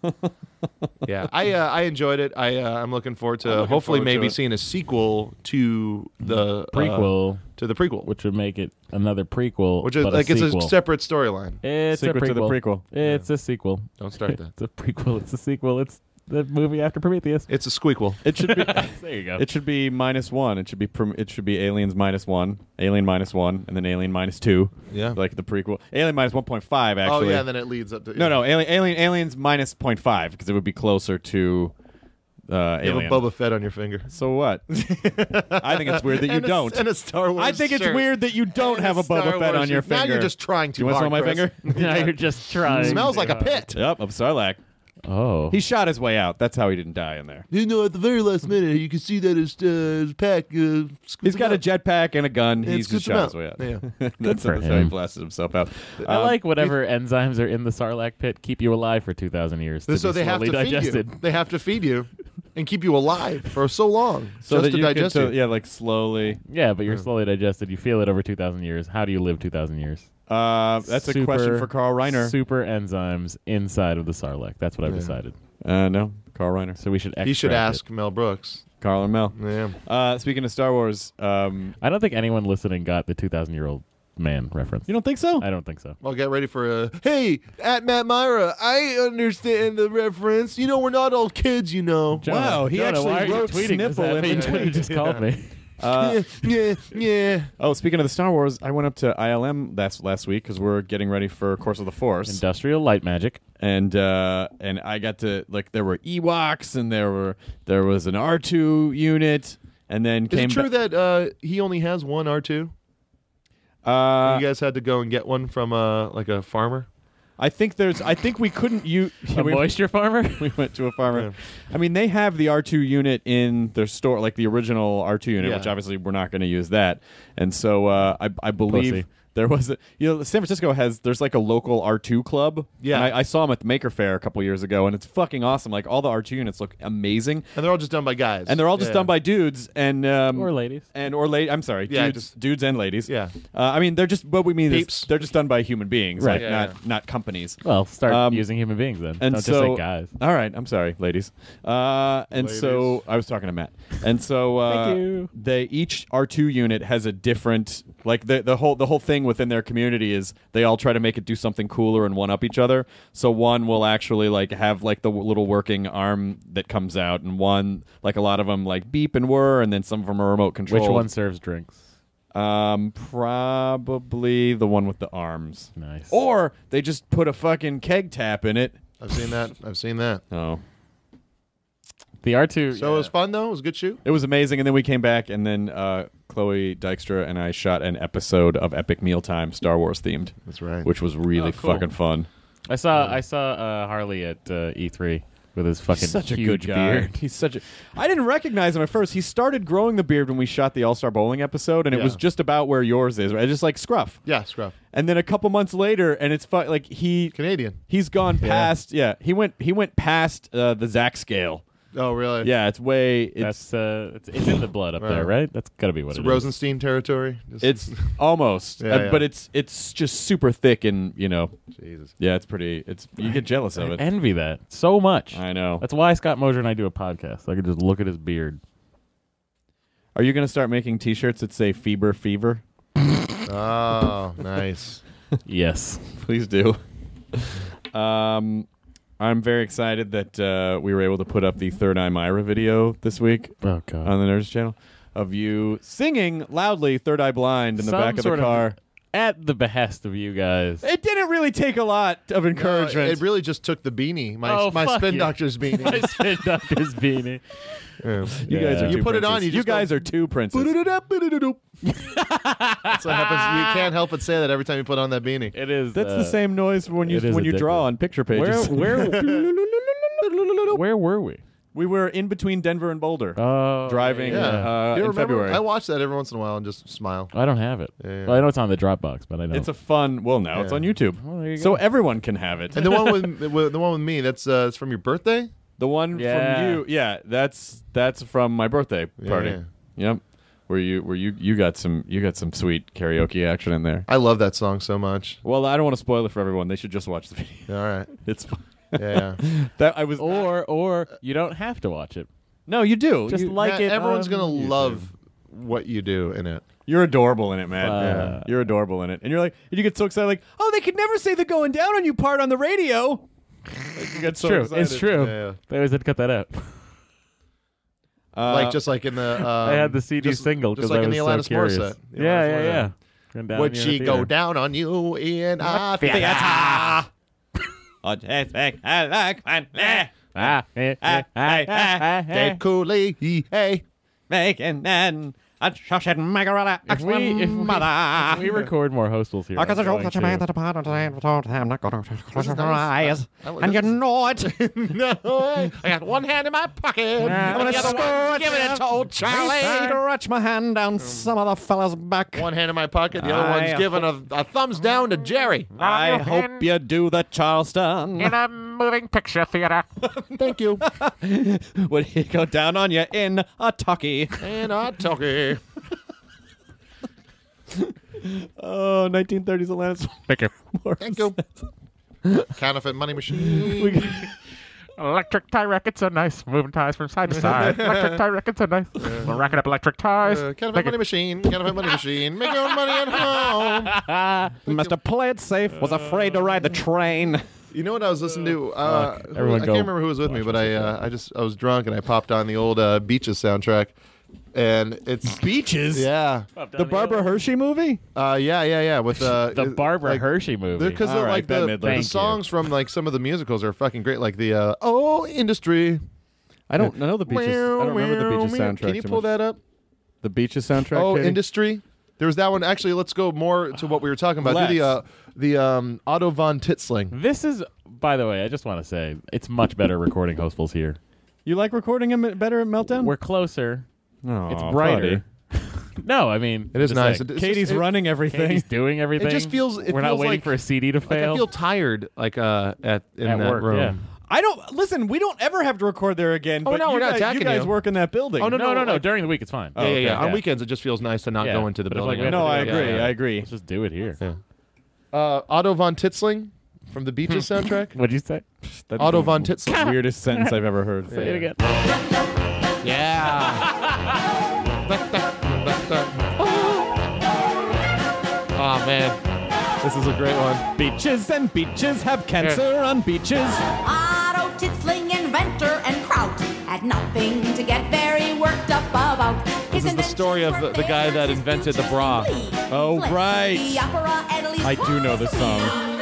yeah, I uh, I enjoyed it. I uh, I'm looking forward to looking hopefully forward to maybe it. seeing a sequel to the uh, Prequel, to the prequel, which would make it another prequel. which is but like a it's sequel. a separate storyline. It's Secret a to the prequel. prequel. It's a sequel. Don't start that. It's a prequel. It's a sequel. It's the movie after Prometheus. It's a squeakquel. It should be. There you go. It should be minus one. It should be. Prim- it should be Aliens minus one, Alien minus one, and then Alien minus two. Yeah. like the prequel. Alien minus one point five. Oh Actually. yeah, and then it leads up to no, no. Alien, Alien, Aliens minus point five because it would be closer to uh, You have Alien. a Boba Fett on your finger. So what? I think it's weird that you And a- don't. and a Star Wars I think it's shirt. weird that you don't And have a Star Boba Fett Wars on your shirt. Now finger. you're just trying too You want some hard, on my Chris. finger? now you're just trying. It smells like a too hard. pit. Yep, of Sarlacc. Oh. He shot his way out. That's how he didn't die in there. You know, at the very last minute, you can see that his, uh, his pack. Uh, He's got a jetpack and a gun. And He's scoots just him shot out. his way out. Yeah. that's, for that's how he him. blasted himself out. I Um, like whatever enzymes are in the Sarlacc pit keep you alive for two thousand years. To so be they have slowly to digested. feed you. They have to feed you and keep you alive for so long so just that to you digest could, so, you. yeah, like slowly. Yeah, but you're slowly digested. You feel it over two thousand years. How do you live two thousand years? Uh, that's a Super- question for Carl Reiner. Super enzymes inside of the Sarlacc. That's what I've Yeah. decided. Uh, no, Carl Reiner. So we should He should extract ask Mel Brooks. Carl and Mel. Yeah. Uh, speaking of Star Wars, um, it. I don't think anyone listening got the two thousand year old man reference. you don't think so? I don't think so. Well, get ready for a. Hey, at Matt Myra, I understand the reference. You know, we're not all kids, you know. Jonah, Wow, he Jonah, actually why are you wrote tweeting this sniffle at in me? the You tweet. just called me. Uh, yeah, yeah, yeah. oh, speaking of the Star Wars, I went up to I L M last last week because we're getting ready for Course of the Force, Industrial light magic. and uh, and I got to like there were Ewoks and there were there was an R two unit, and then Is came it true ba- that uh, he only has one R two? uh, you guys had to go and get one from uh, like a farmer? I think there's I think we couldn't use A moisture farmer? We went to a farmer. Yeah. I mean, they have the R two unit in their store, like the original R two unit, Yeah. which obviously we're not going to use that. And so uh, I, I believe Pussy. there was, a, you know, San Francisco has there's like a local R two club. Yeah. and I, I saw them at the Maker Faire a couple years ago, and it's fucking awesome. Like all the R two units look amazing, And they're all just done by guys. and they're all just Yeah. done by dudes and um, Or ladies. and or late. I'm sorry, Yeah, dudes, just- dudes and ladies. Yeah. Uh, I mean, they're just what we mean Peeps. is they're just done by human beings, Right. like Yeah, not yeah. not companies. Well, start Um, using human beings then. And Don't so, just say guys. all right, I'm sorry, ladies. Uh, and so Ladies. I was talking to Matt. And so uh, Thank you. they each R two unit has a different like the the whole the whole thing thing within their community is they all try to make it do something cooler and one up each other. So one will actually like have like the w- little working arm that comes out, and one like a lot of them like beep and whir, and then some of them are remote control. Which one serves drinks? Um, probably the one with the arms. Nice. Or they just put a fucking keg tap in it. I've seen that. I've seen that. Oh. The R two. So yeah. it was fun, though? It was a good shoot? It was amazing, and then we came back, and then uh, Chloe Dykstra and I shot an episode of Epic Mealtime, Star Wars themed. That's right. Which was really Oh, cool. fucking fun. I saw I saw uh, Harley at uh, E three with his fucking He's such a huge good guy. beard. He's such a. I didn't recognize him at first. He started growing the beard when we shot the All Star Bowling episode, and it Yeah. was just about where yours is, right? Just like Scruff. Yeah, Scruff. And then a couple months later, and it's fu- like he Canadian. He's gone past. Yeah, he went. He went past uh, the Zach scale. Oh, really? Yeah, it's way. It's, That's uh, it's, it's in the blood up Right. there, right? That's gotta be what It's it is. Rosenstein territory. Just- It's almost, Yeah, uh, yeah. but it's it's just super thick, and you know, Jesus. yeah, it's pretty. It's you get jealous of I it. envy that so much. I know. That's why Scott Mosier and I do a podcast. I could just look at his beard. Are you going to start making T-shirts that say "Fever Fever"? Oh, nice. Yes, please do. um, I'm very excited that uh, we were able to put up the Third Eye Myra video this week Oh god. on the Nerds channel of you singing loudly "Third Eye Blind" in the Some back of the sort of- car. At the behest of you guys. It didn't really take a lot of encouragement. No, it really just took the beanie, my Oh, my fuck spin you. doctor's beanie. My spin doctor's beanie. Yeah. you guys are Yeah. two You put it princes. on, you You just guys go- are two princes. That's what happens. You can't help but say that every time you put on that beanie. It is. That's uh, the same noise when you it is when you draw addictive. on picture Where pages. where where were we? We were in between Denver and Boulder, Oh, driving yeah. Yeah. uh, you in remember? February. I watch that every once in a while and just smile. I don't have it. Yeah, yeah. Well, I know it's on the Dropbox, but I don't. It's a fun. Well, now it's Yeah. on YouTube, Oh, there you so go. everyone can have it. And the one with, with the one with me, that's uh, it's from your birthday. The one Yeah. from you, yeah, that's that's from my birthday Yeah, party. yeah. Yep, where you where you you got some you got some sweet karaoke action in there. I love that song so much. Well, I don't want to spoil it for everyone. They should just watch the video. All right. It's fun. Yeah. yeah. that I was. or or you don't have to watch it. No, you do. Just You- like Matt, it. everyone's on gonna YouTube. love what you do in it. You're adorable in it, man. Uh, Yeah. You're adorable in it, and you're like, and you get so excited, like, oh, they could never say the going down on you part on the radio. Like, you get It's so true. excited. It's true. Yeah. They always had to cut that out. Uh, like just like in the. Um, I had the C D just, single just because like I in was the so Alanis curious. Morissette. The Yeah, Alanis yeah, Morissette. yeah. Going down Would in the she theater. go down on you in a theater? Ah, eh, eh, ah, ah, ah, eh. Dave Cooley, hey. Making and a Josh and Margarita. If we, if, we, if we record more hostels here, I'm Because I going told you to- the part of the I'm not going to close your nice. eyes. I- I- And you know it. No, I got one hand in my pocket. I'm going to the other one giving it to old Charlie. Scratch my hand down some of the fella's back. One hand in my pocket, the other I one's giving a, a thumbs down to Jerry. I hope you do the Charleston. In a moving picture theater. Thank you. Would he go down on you in a talkie? And a talkie. Oh, nineteen thirties Alanis. Thank you. Thank you. Counterfeit money machine. Electric tie rackets are nice. Moving ties from side to side. Electric tie rackets are nice. We're racking up electric ties. Uh, counterfeit money machine. Counterfeit money machine. Make your own money at home. Must have played safe. Was afraid to ride the train. You know what I was listening to? Uh, Fuck. Everyone I go can't remember who was with me, but I uh, I just I was drunk and I popped on the old uh, Beaches soundtrack, and it's Beaches. yeah, The Barbara Hershey movie. uh, yeah, yeah, yeah. With uh, The Barbara like, Hershey movie. because All right, like Bette the, Midler. the Thank you. songs from like some of the musicals are fucking great. Like the uh, oh industry. I don't know the Beaches. I don't remember the Beaches soundtrack. Can you too pull much. that up? The Beaches soundtrack. Oh, Katie? industry. There was that one. Actually, let's go more to what we were talking about. Do the uh, Let's. the um, Otto von Titzling. This is, by the way, I just want to say, it's much better recording hostefuls here. You like recording him at- better at Meltdown? We're closer. oh, It's brighter. No, I mean, It is just nice. saying. It- it's Katie's just- it- running everything. Katie's doing everything. just feels- it We're not feels waiting like- for a C D to Like, fail. I feel tired, like uh, at in At that work, room. yeah. I don't listen. We don't ever have to record there again. Oh, but no, you we're not guys, attacking you guys you. work in that building. Oh, no, no, no, no. like- During the week, it's fine. Yeah, yeah, yeah. okay, On weekends, it just feels nice to not Yeah. go into the But if, building. like, we No, I Yeah, agree. yeah. I agree. Let's just do it here. Yeah. Uh, Otto von Titzling from the Beaches soundtrack. What'd you say? That's Otto the von Titzling. weirdest sentence I've ever heard. Say it again. Yeah. Oh man. This is a great one. Beaches and beaches have cancer on beaches. Otto Titzling, inventor and Kraut, had nothing to get very worked up about. This is the story of the, the guy that invented the bra. Oh, right. I do know this song.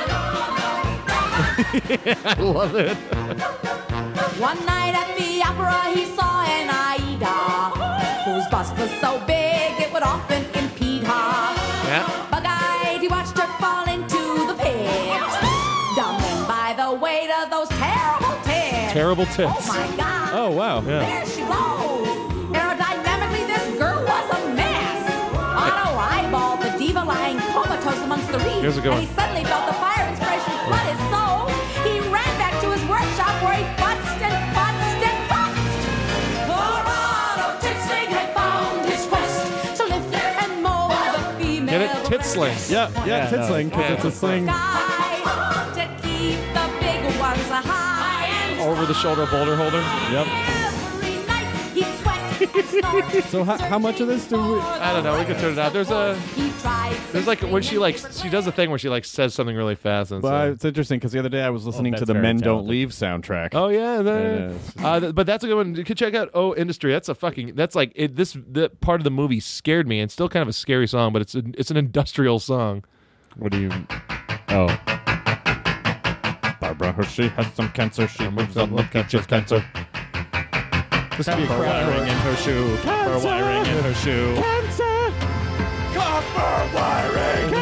I love it. One night at the opera he saw an Aida, whose bust was so big it would often impede her. Yeah. Bug-eyed, he watched her fall into the pit, dumbing by the weight of those terrible tits. Terrible tits. Oh my God. Oh, wow. Yeah. There she rose. Aerodynamically, this girl was a mess. Otto eyeballed the diva lying comatose amongst the reeds. Here's a good and one. he suddenly felt the fire inspiration flood his soul. He ran back to his workshop where he futzed and futzed and futzed. For Otto Titzling had found his quest to lift and mold the female. Get it? Titsling. Yeah, yeah, Yeah, Titsling, because no. it's a sling. Sky to keep the big ones high and Over the shoulder boulder holder. Yep. every night he'd sweat and snort. So how, how much of this do we... I don't know. We can turn it out. There's a. He tried There's like when she like she does a thing where she like says something really fast and Well, so. it's interesting because the other day I was listening to that's the very Men Don't talented. Leave soundtrack. Oh yeah, the- And, uh, it's just- uh, th- but that's a good one. You could check out Oh Industry. That's a fucking. That's like it, this. The part of the movie scared me, and still kind of a scary song, but it's a, it's an industrial song. What do you... Oh. Barbara Hershey has some cancer. She moves on the cancer, cancer. This could be a Copper craft wiring in her shoe. Copper wiring in her shoe. Cancer! Copper wiring.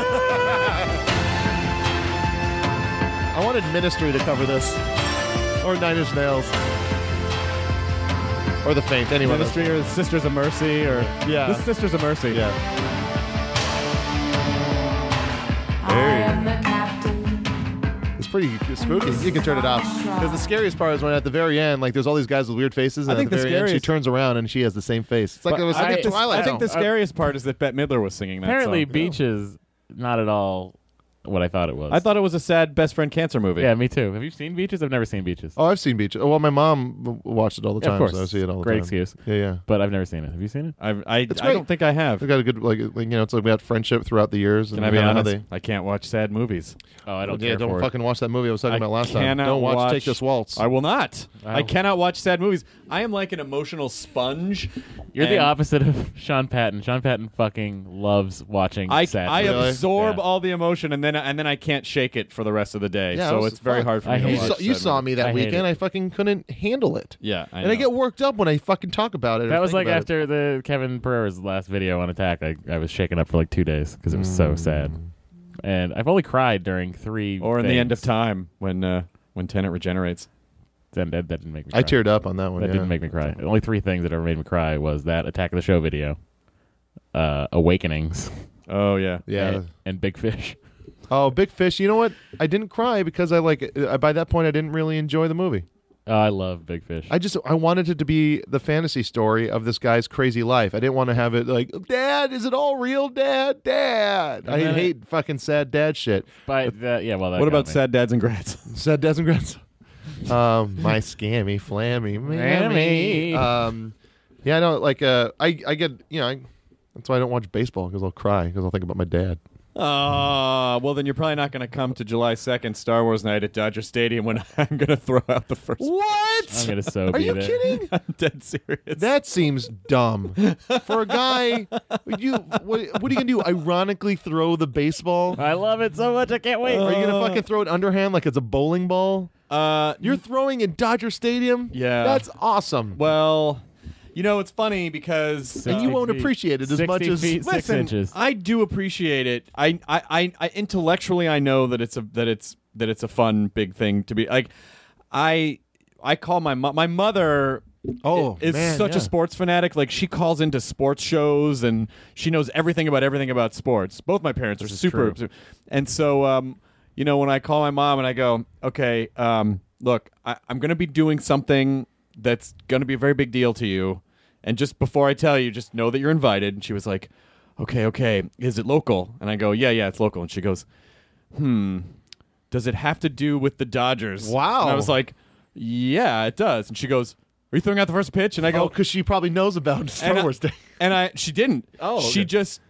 I wanted Ministry to cover this. Or Nine Inch Nails. Or The Faint, anyone. Ministry or Sisters of Mercy or... Yeah. This Sisters of Mercy. Yeah. I am the captain. It's pretty spooky. You can turn it off. Because the scariest part is when at the very end, like, there's all these guys with weird faces, and I think at the the very end, she scariest- turns around and she has the same face. It's like But it was like I, a Twilight I think the Zone. scariest part is that Bette Midler was singing that Apparently, song. Beaches, not at all what I thought it was. I thought it was a sad best friend cancer movie. Yeah, me too. Have you seen Beaches? I've never seen Beaches. Oh, I've seen Beach. Oh, well, my mom w- watched it all the Yeah, time, of course. so I see it all the Great time. excuse. Yeah, yeah. But I've never seen it. Have you seen it? I I, It's I great. don't think I have. We got a good, like, like, you know, it's like we had friendship throughout the years. Can and I be you know how honest? They, I can't watch sad movies. Oh, I don't yeah, care don't for fucking watch that movie I was talking I about last time. cannot Don't watch, watch Take This Waltz. I will not. Wow. I cannot watch sad movies. I am like an emotional sponge. it. You're the and opposite of Sean Patton. Sean Patton fucking loves watching I, sad I movies. absorb Yeah. all the emotion and then and then I can't shake it for the rest of the day. Yeah, so it was it's very fun. hard for I me to hate You watch. saw, you sad saw movies. me that I hate weekend. it. I fucking couldn't handle it. Yeah, I and I know. get worked up when I fucking talk about it. or That was think like about it. after the Kevin Pereira's last video on Attack. I, I was shaken up for like two days because it was so sad. And I've only cried during three Or in the end of things. time when uh, when Tenet regenerates. Then that, that didn't make me I cry. teared up on that one. That yeah. didn't make me cry. The only three things that ever made me cry was that Attack of the Show video, uh, Awakenings, Oh yeah. Yeah. and, and Big Fish. Oh, Big Fish. You know what? I didn't cry because I like. Uh, by that point, I didn't really enjoy the movie. Oh, I love Big Fish. I just I wanted it to be the fantasy story of this guy's crazy life. I didn't want to have it like, Dad, is it all real, Dad? Dad. I then hate fucking sad dad shit. But uh, yeah, well, that What got about me. sad dads and grads? Sad dads and grands. um, my scammy, flammy, mammy. Mammy. Um, yeah, no, like uh, I I get you know I, that's why I don't watch baseball because I'll cry because I'll think about my dad. Ah, well then you're probably not going to come to July second Star Wars night at Dodger Stadium when I'm going to throw out the first. What? I'm gonna so Are be you there. kidding? I'm dead serious. That seems dumb for a guy. You what? What are you gonna do? Ironically, throw the baseball? I love it so much. I can't wait. Are you gonna fucking throw it underhand like it's a bowling ball? Uh, You're throwing in Dodger Stadium? Yeah. That's awesome. well, you know it's funny because and you sixty won't feet- appreciate it as much sixty as feet, six listen, inches. I do appreciate it. I, I, I, I intellectually I know that it's a that it's that it's a fun big thing to be like. I I call my mo- my mother. Oh, is man, such yeah. a sports fanatic. Like she calls into sports shows and she knows everything about everything about sports. Both my parents are super, true. and so um, you know when I call my mom and I go, okay, um, look, I, I'm going to be doing something that's going to be a very big deal to you, and just before I tell you, just know that you're invited. And she was like, okay, okay, is it local? And I go, yeah, yeah, it's local. And she goes, hmm, does it have to do with the Dodgers? Wow. And I was like, yeah, it does. And she goes, are you throwing out the first pitch? And I go, Oh, because she probably knows about Star and I- Wars Day. and I she didn't. Oh, she okay. just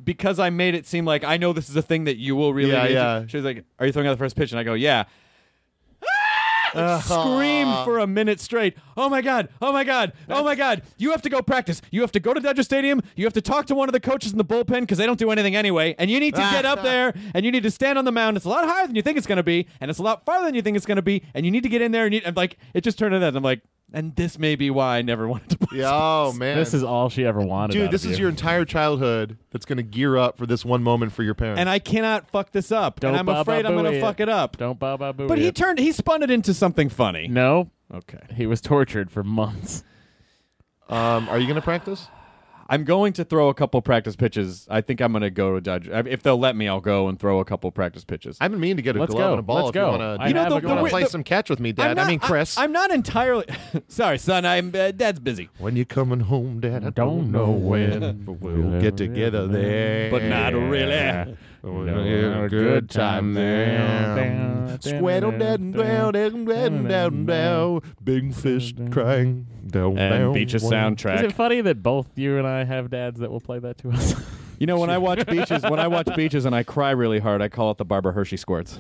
because I made it seem like I know this is a thing that you will really. Yeah, be into. yeah. She was like, "Are you throwing out the first pitch?" And I go, "Yeah." Like, screamed for a minute straight. Oh my god! Oh my god! Oh my god! You have to go practice. You have to go to Dodger Stadium. You have to talk to one of the coaches in the bullpen because they don't do anything anyway. And you need to get up there and you need to stand on the mound. It's a lot higher than you think it's going to be, and it's a lot farther than you think it's going to be. And you need to get in there and, you, and like it just turned into that. And I'm like, and this may be why I never wanted to play. Yeah, oh man, This is all she ever wanted. dude. out This of is you. your entire childhood that's going to gear up for this one moment for your parents. And I cannot fuck this up. Don't and I'm ba- afraid ba- I'm going booey to it. fuck it up. Don't ba ba boo. But he it. turned. He spun it into something funny. No. Okay. He was tortured for months. um, are you going to practice? I'm going to throw a couple practice pitches. I think I'm going to go to Dodger. If they'll let me, I'll go and throw a couple practice pitches. I've been meaning to get a Let's glove go. and a ball. Let's if go. you want I to, you know, have the, a the, glove. play the- some catch with me, Dad. I'm not- I mean, Chris. I, am not entirely. Sorry, son. I'm uh, Dad's busy. when you're coming home, Dad, I don't know when, but we'll get together there. But not really. We'll have a good time there. Squaddle down, down, down, down, down, down. Big fish crying down, And down. Beach's Is soundtrack. it funny that both you and I have dads that will play that to us? You know, when I watch Beaches, when I watch Beaches and I cry really hard, I call it the Barbara Hershey squirts.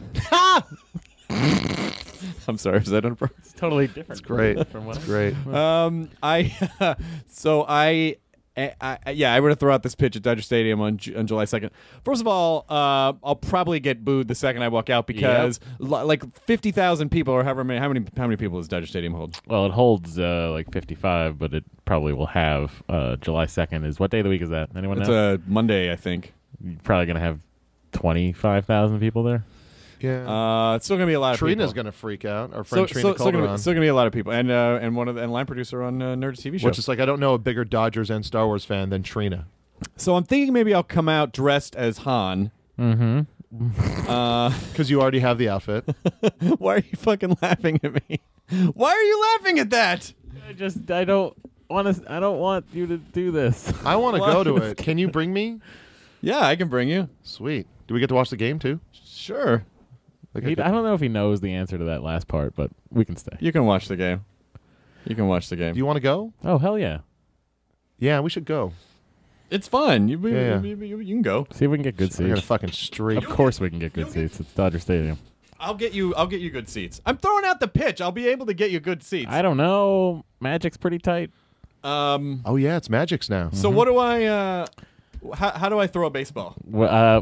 I'm sorry, is that inappropriate? It's totally different. It's great. From what It's great. Um, I so I, I, I yeah, I were to throw out this pitch at Dodger Stadium on Ju- on July second. First of all, uh, I'll probably get booed the second I walk out because li- like fifty thousand people or however many how many how many people does Dodger Stadium hold? Well, it holds uh, like fifty-five, but it probably will have uh, July second. Is what day of the week is that? Anyone It's know? a Monday, I think. You're probably gonna have twenty-five thousand people there. Yeah. Uh, it's still gonna be a lot of Trina's people. going to freak out. Our So, friend so, Trina still, gonna be, Calderon. still gonna be a lot of people, and uh, and one of the, and line producer on uh, Nerd T V show. Which is like, I don't know a bigger Dodgers and Star Wars fan than Trina. So I'm thinking maybe I'll come out dressed as Han. Mm-hmm. Uh, Because you already have the outfit. why are you fucking laughing at me? Why are you laughing at that? I just I don't want to. I don't want you to do this. I want to Why? go to it. Can you bring me? Yeah, I can bring you. Sweet. Do we get to watch the game too? Sure. Like He, I could- I don't know if he knows the answer to that last part, but we can stay. You can watch the game. You can watch the game. Do you want to go? Oh hell yeah! Yeah, we should go. It's fun. You, you, Yeah, yeah. you, you, you can go. See if we can get good I got a seats. fucking streak. Of course we can get good seats. It's Dodger Stadium. I'll get you. I'll get you good seats. I'm throwing out the pitch. I'll be able to get you good seats. I don't know. Magic's pretty tight. Um. Oh yeah, it's Magic's now. So what do I? Uh, how, how do I throw a baseball? Well, uh,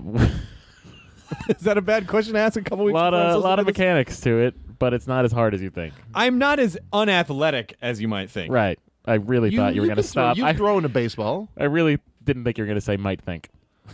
Is that a bad question to ask a couple a weeks? lot before I'm of supposed lot to of do this? mechanics to it, but it's not as hard as you think. I'm not as unathletic as you might think. Right. I really You, thought you were you going to can throw- stop. You've I, thrown a baseball. I really didn't think you were going to say might think.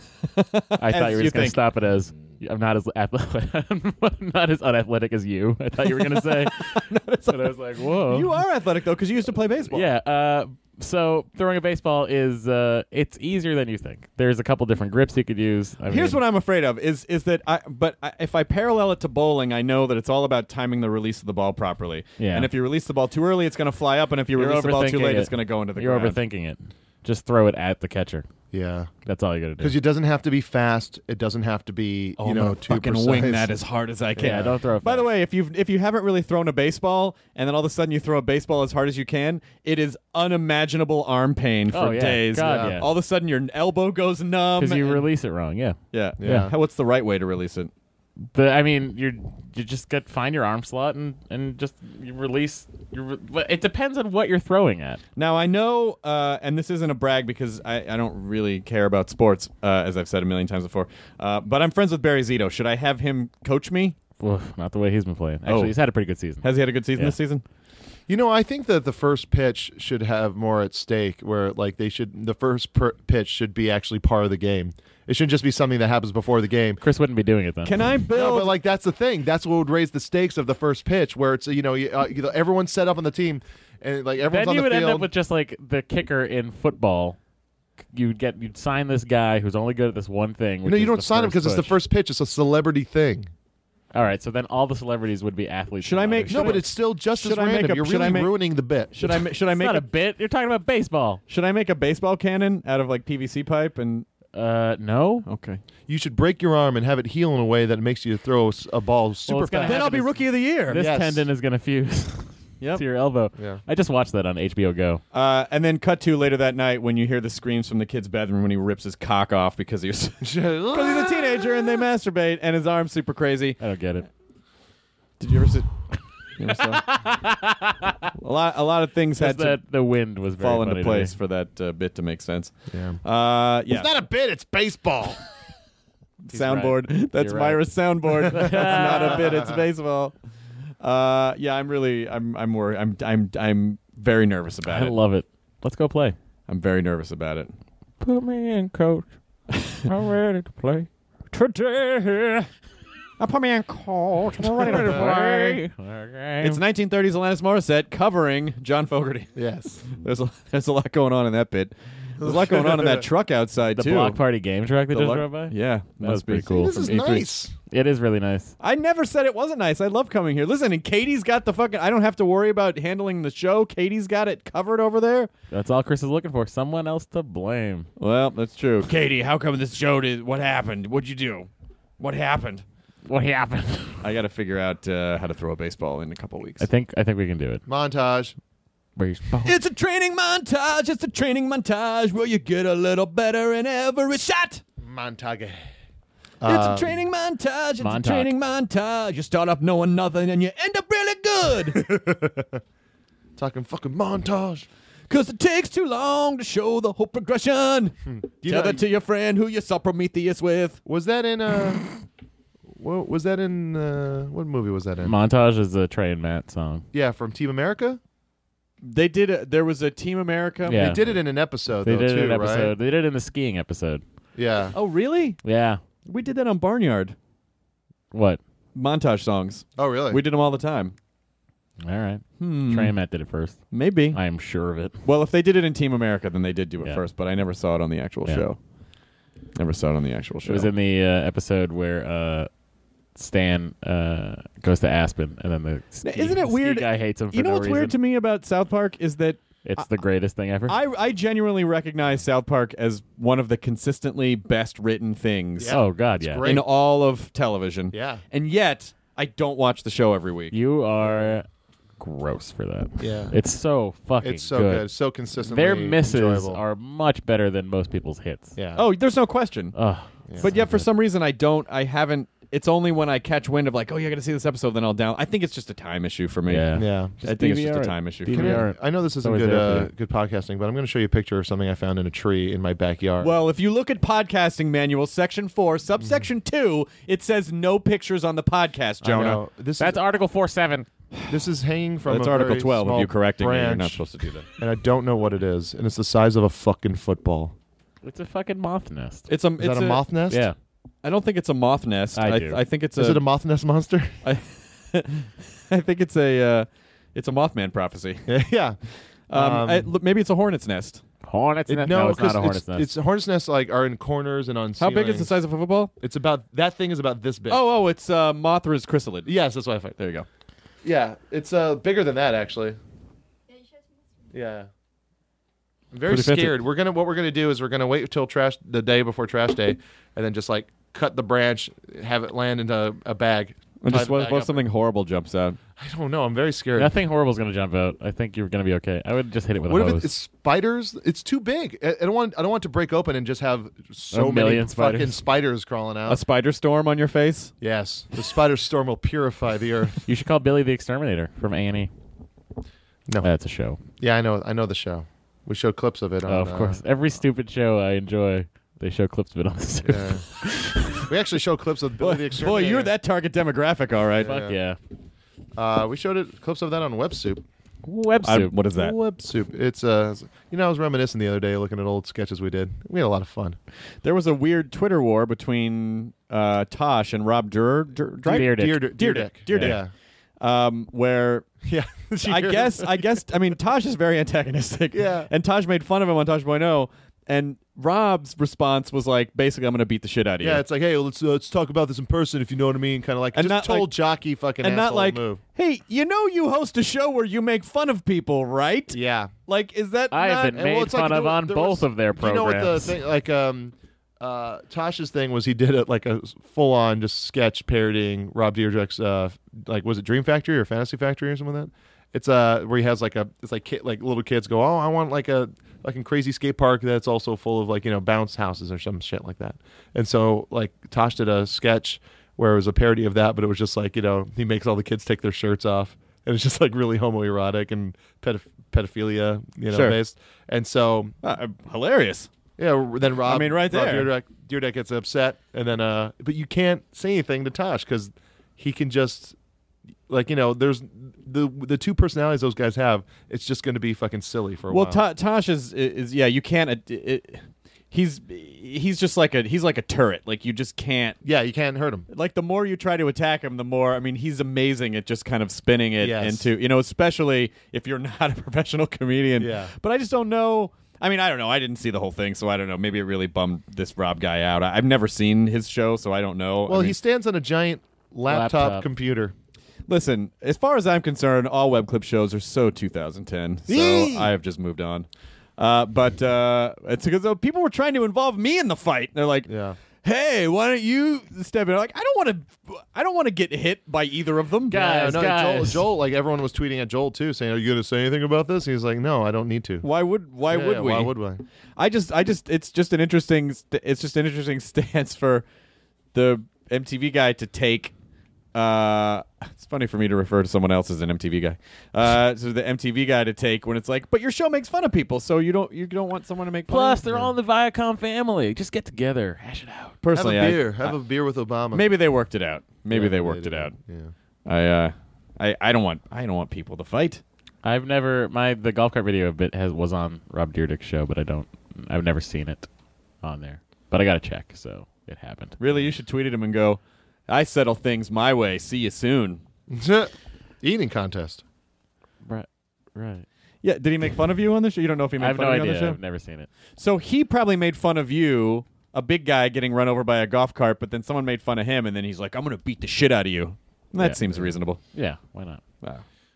I thought you were you just going to think. stop it as I'm not as athletic, not as unathletic as you. I thought you were going to say. And I was like, whoa. You are athletic though, because you used to play baseball. Yeah. Uh, so throwing a baseball is uh, it's easier than you think. There's a couple different grips you could use. I Here's mean, what I'm afraid of is is that I but I, if I parallel it to bowling, I know that it's all about timing the release of the ball properly. Yeah. And if you release the ball too early, it's going to fly up, and if you You're release the ball too overthinking late, it. it's going to go into the You're ground. overthinking it. Just throw it at the catcher. Yeah. That's all you got to do. Because it doesn't have to be fast. It doesn't have to be, Oh, you I'm know, gonna too fucking precise. wing that as hard as I can. Yeah, don't throw it By the fast. way, if you if you haven't really thrown a baseball and then all of a sudden you throw a baseball as hard as you can, it is unimaginable arm pain for Oh, yeah. days. God, yeah. All of a sudden your elbow goes numb. Because you and- release it wrong. Yeah. yeah. Yeah. How- What's the right way to release it? But I mean, you're you just get find your arm slot and and just you release. You re- but it depends on what you're throwing at. Now I know, uh, and this isn't a brag because I, I don't really care about sports, uh, as I've said a million times before. Uh, but I'm friends with Barry Zito. Should I have him coach me? Oof, not the way he's been playing. Actually, Oh. he's had a pretty good season. Has he had a good season Yeah. this season? You know, I think that the first pitch should have more at stake. Where like they should, the first per- pitch should be actually part of the game. It shouldn't just be something that happens before the game. Chris wouldn't be doing it then. Can I No, build? but like that's the thing. That's what would raise the stakes of the first pitch, where it's you know you, uh, you know, everyone's set up on the team, and like everyone's then on you the would field. end up with just like the kicker in football. You'd get you'd sign this guy who's only good at this one thing. no, you don't sign him because it's the first pitch. It's a celebrity thing. All right, so then all the celebrities would be athletes. Should I from make- other No, Should but I- it's still just as should I make random. a- You're should I really make- ruining the bit. should I ma- should I It's make not a, a bit. You're talking about baseball. should I make a baseball cannon out of like P V C pipe and Uh, no. okay? You should break your arm and have it heal in a way that makes you throw s- a ball super it's gonna fast. Then I'll be this- rookie of the year. This Yes. tendon is going to fuse. Yep. to your elbow. Yeah. I just watched that on H B O Go. Uh, and then cut to later that night when you hear the screams from the kid's bedroom when he rips his cock off because he's because he's a teenager and they masturbate and his arm's super crazy. I don't get it. Did you ever see? You ever saw? a lot, a lot of things Just had to that the wind was very fall funny into to me. place for that uh, bit to make sense. Yeah. Uh, yeah. It's not a bit. It's baseball. soundboard. right. That's You're right. Myra's soundboard. That's not a bit. It's baseball. Uh, yeah, I'm really, I'm, I'm worried. I'm, I'm, I'm very nervous about I it. love it. Let's go play. I'm very nervous about it. Put me in, coach. I'm ready to play today. Now put me in, coach. I'm ready to play. It's nineteen thirties Alanis Morissette covering John Fogerty. Yes. There's a, there's a lot going on in that bit. There's a lot going on in that truck outside The too. Block Party game truck that The just lo- drove by. Yeah, That must was be pretty cool. This is From E three. nice. It is really nice. I never said it wasn't nice. I love coming here. Listen, and Katie's got the fucking. I don't have to worry about handling the show. Katie's got it covered over there. That's all Chris is looking for. Someone else to blame. Well, that's true. Katie, how come this show did? What happened? What'd you do? What happened? What happened? I got to figure out uh, how to throw a baseball in a couple weeks. I think I think we can do it. Montage. Baseball. It's a training montage. It's a training montage where you get a little better in every shot. Montage. It's Um, a training montage. It's Montauk. a training montage. You start off knowing nothing and you end up really good. Talking fucking montage. Because it takes too long to show the whole progression. You Tell know- that to your friend who you saw Prometheus with. Was that in uh what was that in uh what movie was that in? Montage is a Trey and Matt song. Yeah, from Team America? They did. A, there was a Team America. Yeah. They did it in an episode They though did too, an episode. right? They did it in the skiing episode. Yeah. Oh, really? Yeah. We did that on Barnyard. What? Montage songs. Oh, really? We did them all the time. All right. Hmm. Trey and Matt did it first. Maybe. I am sure of it. Well, if they did it in Team America, then they did do it Yeah. first, but I never saw it on the actual Yeah. show. Never saw it on the actual show. It was in the uh, episode where uh, Stan uh, goes to Aspen, and then the ski, Isn't it ski weird? guy hates him for You know no what's reason. weird to me about South Park is that It's the greatest thing ever. I, I genuinely recognize South Park as one of the consistently best written things Yeah. Oh, God, It's yeah. great. in all of television. Yeah. And yet, I don't watch the show every week. You are gross for that. Yeah. It's so fucking It's so good. good. So consistently Their misses enjoyable. are much better than most people's hits. Yeah. Oh, there's no question. Ugh. But yet, for some reason, I don't. I haven't. It's only when I catch wind of like, oh, yeah, I got to see this episode, then I'll down. I think it's just a time issue for me. Yeah. Yeah. I think it's just a time issue. D Can V I, R. I know this isn't always good there for uh, you. good podcasting, but I'm going to show you a picture of something I found in a tree in my backyard. Well, if you look at podcasting manual, section four, subsection two, it says no pictures on the podcast, I Jonah. know. This That's is Article four seven. this is hanging from That's a Article very twelve of small you correcting me. You're branch, not supposed to do that. and I don't know what it is, and it's the size of a fucking football. It's a fucking moth nest. It's a. Is it's that a, moth nest? Yeah. I don't think it's a moth nest. I I, do. I think it's Is a. it a moth nest monster? I, I think it's a. Uh, it's a Mothman prophecy. yeah. Um, Um, I- look, maybe it's a hornet's nest. Hornet's It- nest? no, No, it's not 'cause a hornet's it's, nest. It's hornet's nests like are in corners and on. How big is the ceilings. size of a football? It's about that thing is about this big. Oh, oh, it's uh, Mothra's chrysalid. yes, that's what I find. There you go. Yeah, it's uh bigger than that actually. Yeah. I'm very Pretty fancy. scared. We're gonna what we're gonna do is we're gonna wait until trash the day before trash day, and then just like cut the branch, have it land into a, a bag. And tie just the what, bag what if up. something horrible jumps out? I don't know. I'm very scared. Nothing horrible is going to jump out. I think you're going to be okay. I would just hit it with What a if hose. it, it's spiders? It's too big. I, I don't want. I don't want it to break open and just have so A many million fucking spiders. spiders crawling out. A spider storm on your face? yes, the spider storm will purify the earth. You should call Billy the Exterminator from A and E. No, That's a show. yeah, I know. I know the show. We showed clips of it. On, Oh, of course. Uh, Every stupid show I enjoy, they show clips of it on the show. yeah. We actually showed clips of Billy the Boy, Exterminator. you're that target demographic, all right. Fuck yeah. Uh, we showed it clips of that on Web Soup. Web I- soup. what is that? Web Soup. It's uh, you know, I was reminiscing the other day, looking at old sketches we did. We had a lot of fun. There was a weird Twitter war between uh, Tosh and Rob Dur- Dur- Dur- Deerdick. Deerdick. Deerdick. Deerdick. Yeah. Um, where Yeah. I guess I guess I mean Tosh is very antagonistic. Yeah. And Tosh made fun of him on Tosh point oh, and Rob's response was like, basically, I'm going to beat the shit out of you. Yeah, it's like, hey, let's uh, let's talk about this in person, if you know what I mean. Kind of like And just not told like- jockey fucking and not asshole like, move. hey, you know, you host a show where you make fun of people, right? Yeah. Like, is that I not? have been And, well, made it's like fun of there- on there both was- of their do you know programs. what the thing like um uh Tosh's thing was? He did it like a full on just sketch parodying Rob Dyrdek's uh like was it Dream Factory or Fantasy Factory or something like that. It's uh where he has like a it's like kid, like little kids go, oh, I want like a fucking crazy skate park that's also full of like, you know, bounce houses or some shit like that. And so like Tosh did a sketch where it was a parody of that, but it was just like, you know, he makes all the kids take their shirts off, and it's just like really homoerotic and pedoph- pedophilia, you know, Sure. based. And so uh, hilarious. Yeah. Then Rob, I mean, right Rob there. Dyrdek, Dyrdek gets upset, and then uh, but you can't say anything to Tosh because he can just. Like, you know, there's the the two personalities those guys have. It's just going to be fucking silly for a Well, while. Ta- Tosh is, is yeah. You can't. It, it, he's he's just like a he's like a turret. Like you just can't. Yeah, you can't hurt him. Like the more you try to attack him, the more. I mean, he's amazing at just kind of spinning it Yes. into, you know, especially if you're not a professional comedian. Yeah. But I just don't know. I mean, I don't know. I didn't see the whole thing, so I don't know. Maybe it really bummed this Rob guy out. I, I've never seen his show, so I don't know. Well, I mean, he stands on a giant laptop, Laptop. computer. Listen, as far as I'm concerned, all web clip shows are so two thousand ten. So Yee! I have just moved on. Uh, but uh, it's because uh, people were trying to involve me in the fight. They're like, yeah. "Hey, why don't you step in?" I'm like, I don't want to. I don't want to get hit by either of them, Yeah, no, Joel, Joel, like everyone was tweeting at Joel too, saying, "Are you going to say anything about this?" He's like, "No, I don't need to." Why would Why Yeah, would yeah, we? why would we? I just, I just, it's just an interesting. St- it's just an interesting stance for the M T V guy to take. Uh, it's funny for me to refer to someone else as an M T V guy. Uh, so the M T V guy to take when it's like, but your show makes fun of people, so you don't, you don't want someone to make fun. Plus, of they're all in the Viacom family. Just get together, hash it out. Personally, have a I- beer. have I- a beer with Obama. Maybe they worked it out. Maybe Yeah, they they worked it did. out. Yeah. I, uh, I, I don't want, I don't want people to fight. I've never my the golf cart video bit has was on Rob Dyrdek's show, but I don't. I've never seen it on there. But I got to check, so it happened. Really, you should tweet at him and go, "I settle things my way. See you soon." Eating contest. Right. Right. Yeah. Did he make fun of you on the show? You don't know if he made I have fun no of you idea. on the show. I've never seen it. So he probably made fun of you, a big guy getting run over by a golf cart, but then someone made fun of him, and then he's like, "I'm going to beat the shit out of you." That Yeah. seems reasonable. Yeah. Why not? Wow.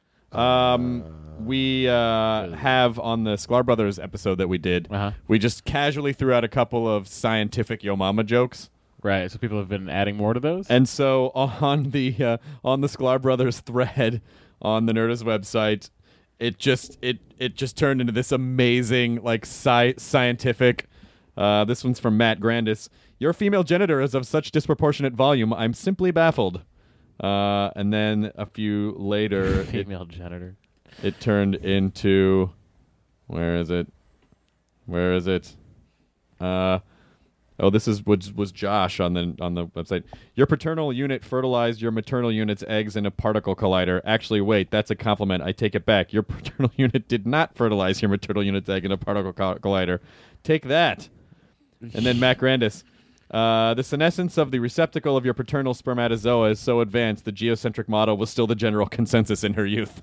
Um, we uh, have on the Sklar Brothers episode that we did, Uh-huh. we just casually threw out a couple of scientific Yo Mama jokes. Right. So people have been adding more to those. And so on the uh, on the Sklar Brothers thread on the Nerdist website, it just it it just turned into this amazing like sci- scientific. Uh, this one's from Matt Grandis. Your female genitor is of such disproportionate volume. I'm simply baffled. Uh, and then a few later, it, Female janitor. it turned into where is it? Where is it? Uh, oh, this is was was Josh on the on the website. Your paternal unit fertilized your maternal unit's eggs in a particle collider. Actually, wait, that's a compliment. I take it back. Your paternal unit did not fertilize your maternal unit's egg in a particle co- collider. Take that. And then Matt Grandis. Uh, the senescence of the receptacle of your paternal spermatozoa is so advanced, the geocentric model was still the general consensus in her youth.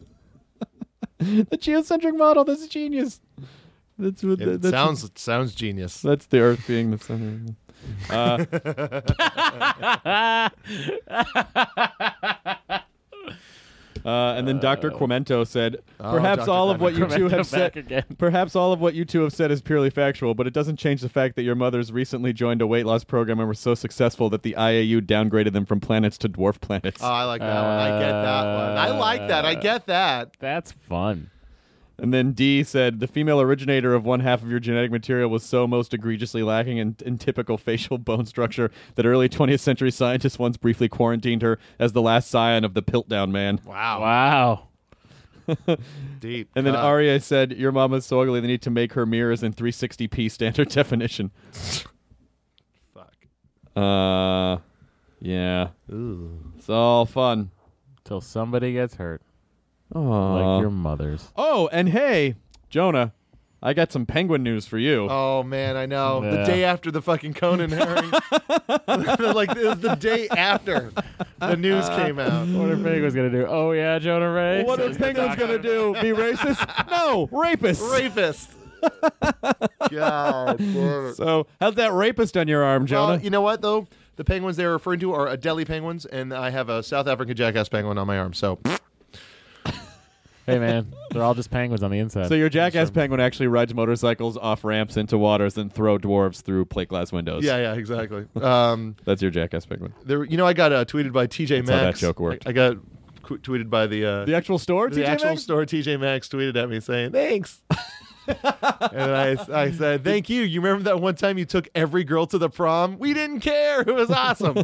The geocentric model, that's genius. That's what It that's sounds it sounds genius. That's the Earth being the center. Uh, Uh, and then Doctor Quimento said, Oh, "Perhaps Doctor all of what you two Quimento have said, back again. perhaps all of what you two have said is purely factual, but it doesn't change the fact that your mothers recently joined a weight loss program and were so successful that the I A U downgraded them from planets to dwarf planets." Oh, I like that one. I get that one. I like that. I get that. That's fun. And then D said, "The female originator of one half of your genetic material was so most egregiously lacking in, in typical facial bone structure that early twentieth century scientists once briefly quarantined her as the last scion of the Piltdown Man." Wow. Wow. Deep. And then cut. Arya said, "Your mama's so ugly they need to make her mirrors in three sixty p standard definition." Fuck. Uh, yeah. Ooh. It's all fun. Till somebody gets hurt. Aw. Like your mother's. Oh, and hey, Jonah, I got some penguin news for you. Oh man, I know. The Yeah. day after the fucking Conan hearing, like it was the day after the news came out. What are penguins gonna do? Oh yeah, Jonah Ray. What are penguins gonna do? Be racist? No, rapist. Rapist. God damn it. So, how's that rapist on your arm, Jonah? Well, you know what though? The penguins they're referring to are Adelie penguins, and I have a South African jackass penguin on my arm. So. Hey man, they're all just penguins on the inside. So your jackass penguin actually rides motorcycles off ramps into waters and throw dwarves through plate glass windows. Yeah, yeah, exactly. Um, That's your jackass penguin. there, you know, I got uh, tweeted by T J That's how Maxx. that joke worked. I, I got qu- tweeted by the uh, The actual store, the T J actual Maxx? store. T J Maxx tweeted at me saying thanks. And I, I said, thank you. You remember that one time you took every girl to the prom? We didn't care. It was awesome.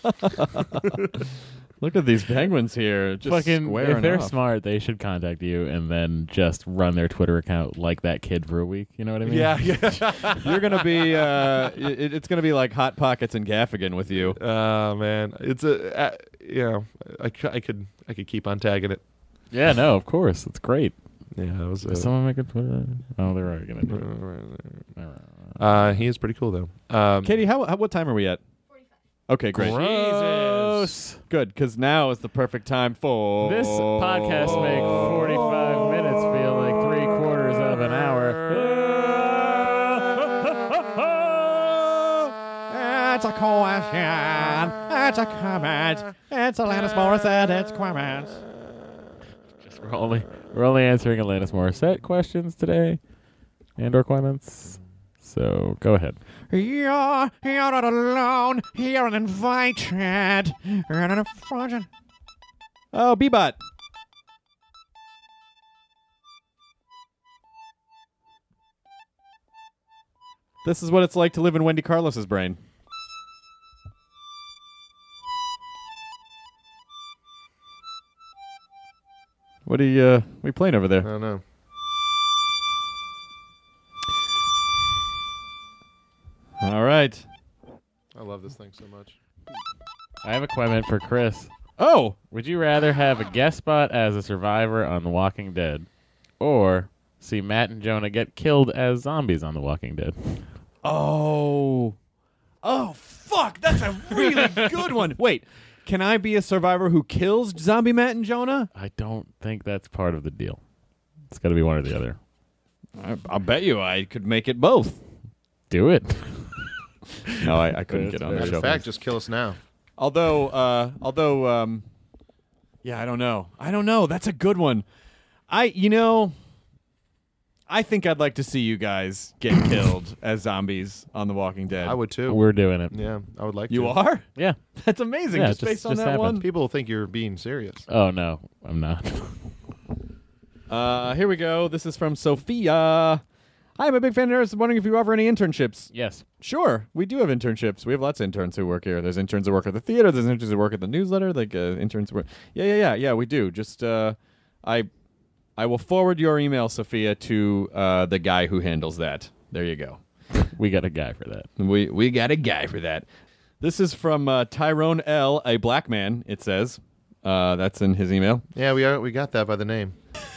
Look at these penguins here. Just Fucking, squaring if they're off. smart, they should contact you and then just run their Twitter account like that kid for a week. You know what I mean? Yeah, yeah. You're gonna be. Uh, it, it's gonna be like Hot Pockets and Gaffigan with you. Oh man, it's a uh, you know I, c- I could I could keep on tagging it. Yeah, no, of course. It's great. Yeah, that was. Does Uh, someone make a Twitter? Oh, they're already gonna do it. uh, he is pretty cool though. Um, Katie, how, how what time are we at? Okay, great. Gross. Good, because now is the perfect time for This podcast make forty-five minutes feel like three quarters of an hour. It's a question. It's a comment. It's Alanis Morissette. It's comments. We're only we're only answering Alanis Morissette questions today, and or comments. So go ahead. You're, you're not alone. You're uninvited. You're an unfortunate. Oh, Bebot. This is what it's like to live in Wendy Carlos's brain. What are you, uh, what are you playing over there? I don't know. All right. I love this thing so much. I have a comment for Chris. Oh! Would you rather have a guest spot as a survivor on The Walking Dead, or see Matt and Jonah get killed as zombies on The Walking Dead? Oh. Oh, fuck. That's a really good one. Wait, can I be a survivor who kills zombie Matt and Jonah? I don't think that's part of the deal. It's got to be one or the other. I, I'll bet you I could make it both. Do it. No, I, I couldn't That's get on the very show. In fact, just kill us now. Although, uh, although, um, yeah, I don't know. I don't know. That's a good one. I, you know, I think I'd like to see you guys get killed as zombies on The Walking Dead. I would too. We're doing it. Yeah, I would like You to. are? Yeah. That's amazing. Yeah, just, just- based on just that happened. one. People think you're being serious. Oh, no, I'm not. Uh, here we go. This is from Sophia. I'm a big fan of Nerds. Wondering if you offer any internships. Yes. Sure. We do have internships. We have lots of interns who work here. There's interns who work at the theater. There's interns who work at the newsletter. Like uh, interns who work. Yeah, yeah, yeah. Yeah, we do. Just, uh, I I will forward your email, Sophia, to uh, the guy who handles that. There you go. We got a guy for that. We we got a guy for that. This is from uh, Tyrone L., a black man, it says. Uh, that's in his email. Yeah, we are. We got that by the name.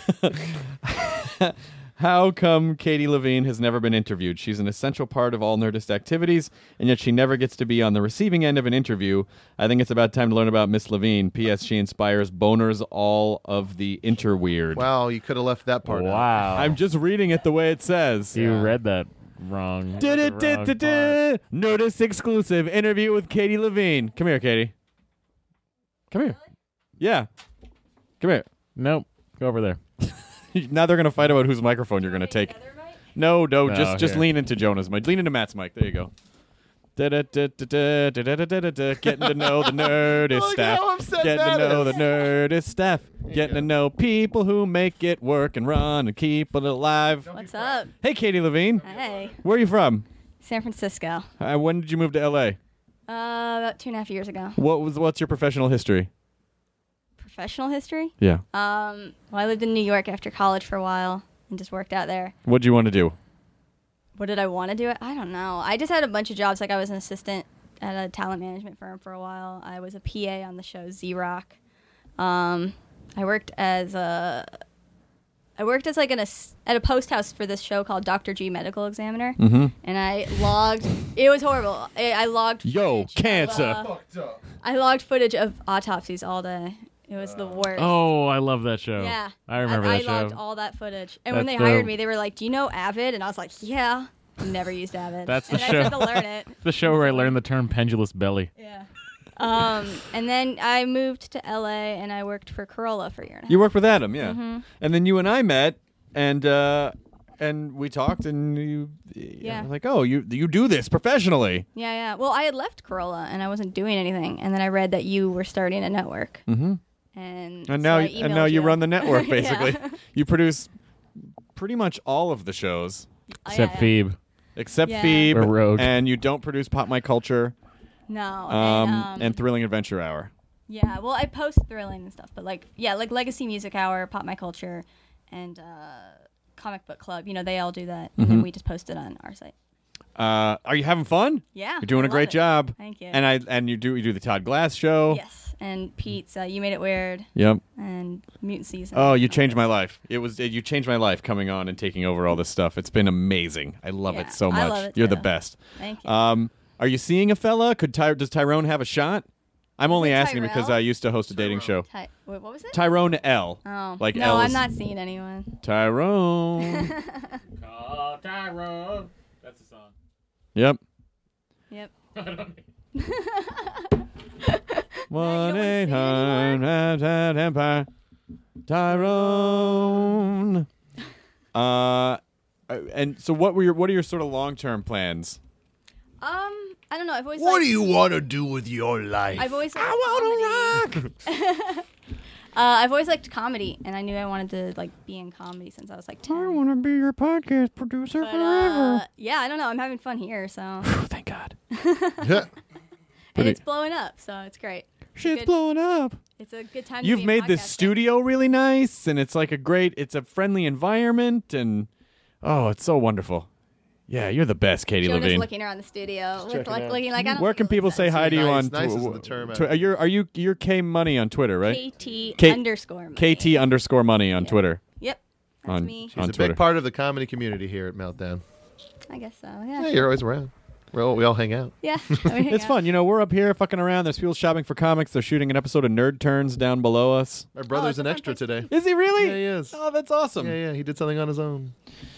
How come Katie Levine has never been interviewed? She's an essential part of all Nerdist activities, and yet she never gets to be on the receiving end of an interview. I think it's about time to learn about Miss Levine. P S. She inspires boners all of the interweird. Wow, you could have left that part out. Wow. I'm just reading it the way it says. You read that wrong. Da da the da wrong da da. part. Nerdist exclusive interview with Katie Levine. Come here, Katie. Come here. Yeah. Come here. Nope. Go over there. Now they're gonna fight about whose microphone you're gonna take. No, no, No, just just here. lean into Jonah's mic. Lean into Matt's mic. There you go. Da-da-da-da-da, da-da-da-da-da. Getting to know the Nerdist Look staff. how upset Getting to Matt know the is. Nerdist staff. Getting to know people who make it work and run and keep it alive. What's up? Hey, Katie Levine. Hey. Where are you from? San Francisco. Uh, when did you move to L A? Uh, about two and a half years ago. What was what's your professional history? Professional history? Yeah. Um, well, I lived in New York after college for a while and just worked out there. What do you want to do? What did I want to do? I don't know. I just had a bunch of jobs. Like I was an assistant at a talent management firm for a while. I was a P A on the show Z-Rock. Um, I worked as a I worked as like an ass- at a post house for this show called Doctor G Medical Examiner, Mhm. and I logged. It was horrible. I, I logged. Yo, footage cancer. Of, uh, I logged footage of autopsies all day. It was the worst. Oh, I love that show. Yeah, I remember I, that I logged show. all that footage, and when they That's the- hired me, they were like, "Do you know Avid?" And I was like, "Yeah." Never used Avid. That's the and show. I had to learn it. the show where I learned the term pendulous belly. Yeah. Um, and then I moved to L A and I worked for Corolla for a year and a half. You worked with Adam, yeah. Mhm. And then you and I met, and uh, and we talked, and you, Yeah. like, oh, you you do this professionally. Yeah, yeah. Well, I had left Corolla and I wasn't doing anything, and then I read that you were starting a network. Mm-hmm. And, And so now, I and emailed now you you. run the network, Yeah. basically. You produce pretty much all of the shows. Oh, Except yeah, yeah. Phoebe. Except Yeah. Phoebe. Or Rogue. And you don't produce Pop My Culture. No. Um, and, um, and Thrilling Adventure Hour. Yeah, well, I post thrilling and stuff, but like, yeah, like Legacy Music Hour, Pop My Culture, and uh, Comic Book Club. You know, they all do that, and then Mhm. we just post it on our site. Uh, are you having fun? Yeah, You're doing I a great love it. job. Thank you. And I and you do you do the Todd Glass show. Yes, and Pete's uh, You Made It Weird. Yep. And Mutant Season. Oh, you changed my life. It was it, you changed my life coming on and taking over all this stuff. It's been amazing. I love Yeah, it so I much. love it You're the too. best. Thank you. Um, are you seeing a fella? Could Ty- does Tyrone have a shot? I'm only it asking because Tyrell? I used to host a dating show. Ty- wait, what was it? Tyrone L. Oh, Like no, L I'm is- not seeing anyone. Tyrone. Call Tyrone. That's the song. Yep. Yep. One eight hundred Empire. Tyrone. Uh, and so what were your what are your sort of long term plans? Um, I don't know. I've always. What liked, do you want to do with your life? I've always. I want to rock. uh, I've always liked comedy, and I knew I wanted to like be in comedy since I was like ten. I want to be your podcast producer But, forever. uh, yeah, I don't know. I'm having fun here, so. Thank God. And Pretty- it's blowing up, so it's great. It's Shit's good- blowing up. It's a good time. to You've be in made this podcasting. studio really nice, and it's like a great, it's a friendly environment, and oh, it's so wonderful. Yeah, you're the best, Katie Jonah's Levine. looking around the studio, with, checking like, out. looking like I don't. Where can people say hi to you Nice, on nice tw- isn't the term, tw- uh, you're, are you you're K Money on Twitter, right? K T K- underscore money. K T underscore money on Twitter. Yep, that's on, me. She's on a Twitter. big part of the comedy community here at Meltdown. I guess so. Yeah. Yeah, you're always around. We're all, we all hang out. Yeah. I mean, It's yeah. fun. You know, we're up here fucking around. There's people shopping for comics. They're shooting an episode of Nerd Turns down below us. My brother's an extra today. Is he really? Yeah, he is. Oh, that's awesome. Yeah, yeah. He did something on his own.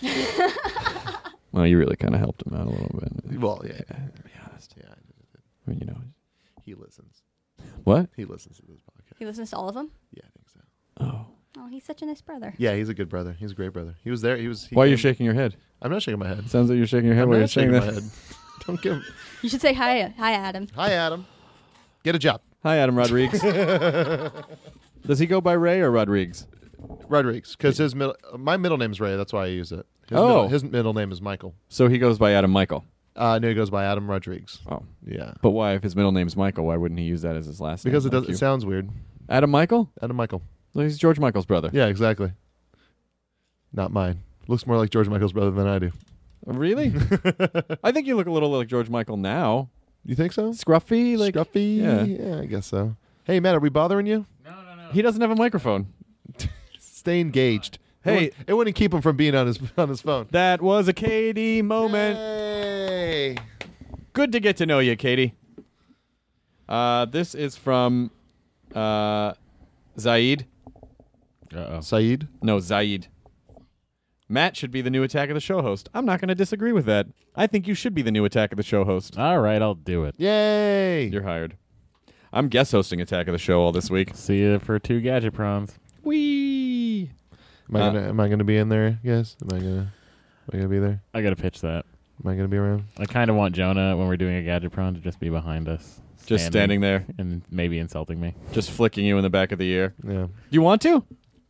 Well, you really kind of helped him out a little bit. Well, yeah. To be honest. Yeah. I mean, you know. He listens. What? He listens to this podcast. He listens to all of them. Yeah, I think so. Oh. Oh, he's such a nice brother. Yeah, he's a good brother. He's a great brother. He was there. He was. He Why are you came- shaking your head? I'm not shaking my head. Sounds like you're shaking your head I'm while not you're saying shaking that. my head. Don't give. You should say hi, hi, Adam. Hi, Adam. Get a job. Hi, Adam Rodriguez. Does he go by Ray or Rodriguez? Rodriguez, because his middle, my middle name's Ray. That's why I use it. His Oh. middle, his middle name is Michael. So he goes by Adam Michael. Uh, no, he goes by Adam Rodriguez. Oh, yeah. But why, if his middle name's Michael, why wouldn't he use that as his last name? Because it like does. you? It sounds weird. Adam Michael? Adam Michael. Well, he's George Michael's brother. Yeah, exactly. Not mine. Looks more like George Michael's brother than I do. Really? I think you look a little like George Michael now. You think so? Scruffy, like Scruffy. Yeah. Yeah, I guess so. Hey, Matt, are we bothering you? He doesn't have a microphone. Stay engaged. Hey. it wouldn't, it wouldn't keep him from being on his on his phone. That was a Katie moment. Hey. Good to get to know you, Katie. Uh, this is from uh, Zaid. Uh-oh. Saeed? No, Zaid. Matt should be the new Attack of the Show host. I'm not going to disagree with that. I think you should be the new Attack of the Show host. All right, I'll do it. Yay! You're hired. I'm guest hosting Attack of the Show all this week. See you for two gadget prawns. Whee! Am I Uh, gonna Am I gonna be in there? Yes. Am I gonna Am I gonna be there? I got to pitch that. Am I gonna be around? I kind of want Jonah, when we're doing a gadget prawn, to just be behind us. Just standing there. And maybe insulting me. Just flicking you in the back of the ear. Yeah. Do you want to?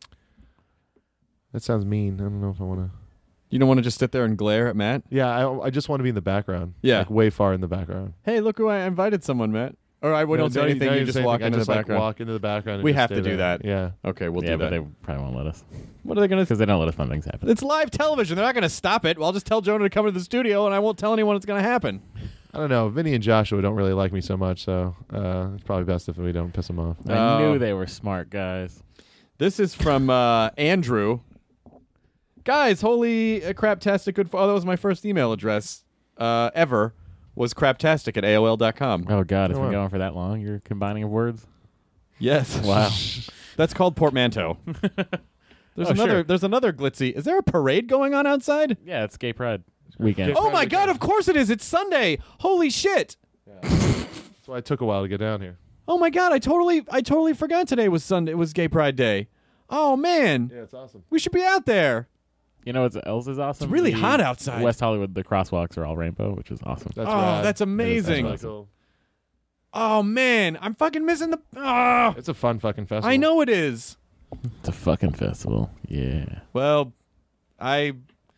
That sounds mean. I don't know if I want to. You don't want to just sit there and glare at Matt? Yeah, I I just want to be in the background. Yeah. Like way far in the background. Hey, look who I invited someone, Matt. Or I we No, don't say don't anything. don't You even just say walk anything. into I just the like background. walk into the background. and We just have stay to do there. that. Yeah. Okay, we'll yeah, do but that. they probably won't let us. What are they going to? Because they don't let us when things happen. It's live television. They're not going to stop it. Well, I'll just tell Jonah to come to the studio, and I won't tell anyone it's going to happen. I don't know. Vinny and Joshua don't really like me so much, so uh, it's probably best if we don't piss them off. I Oh. knew they were smart guys. This is from uh, Andrew. Guys, holy uh, craptastic good. Oh, that was my first email address uh, ever. Was craptastic at A O L dot com. Oh, God. It's Oh, been wow. going for that long? You're combining of words? Yes. Wow. That's called portmanteau. There's Oh, another. sure. There's another glitzy. Is there a parade going on outside? Yeah, it's Gay Pride weekend. Oh my God! Of course it is. It's Sunday. Holy shit! That's why it took a while to get down here. Oh my God! I totally, I totally forgot today was Sunday. It was Gay Pride Day. Oh man, Yeah, it's awesome. we should be out there. You know what else is awesome? It's really The hot outside. West Hollywood, the crosswalks are all rainbow, which is awesome. That's Oh, rad. that's amazing. That's really cool. Oh man, I'm fucking missing the. Oh, It's a fun fucking festival. I know it is. It's a fucking festival. Yeah. Well, I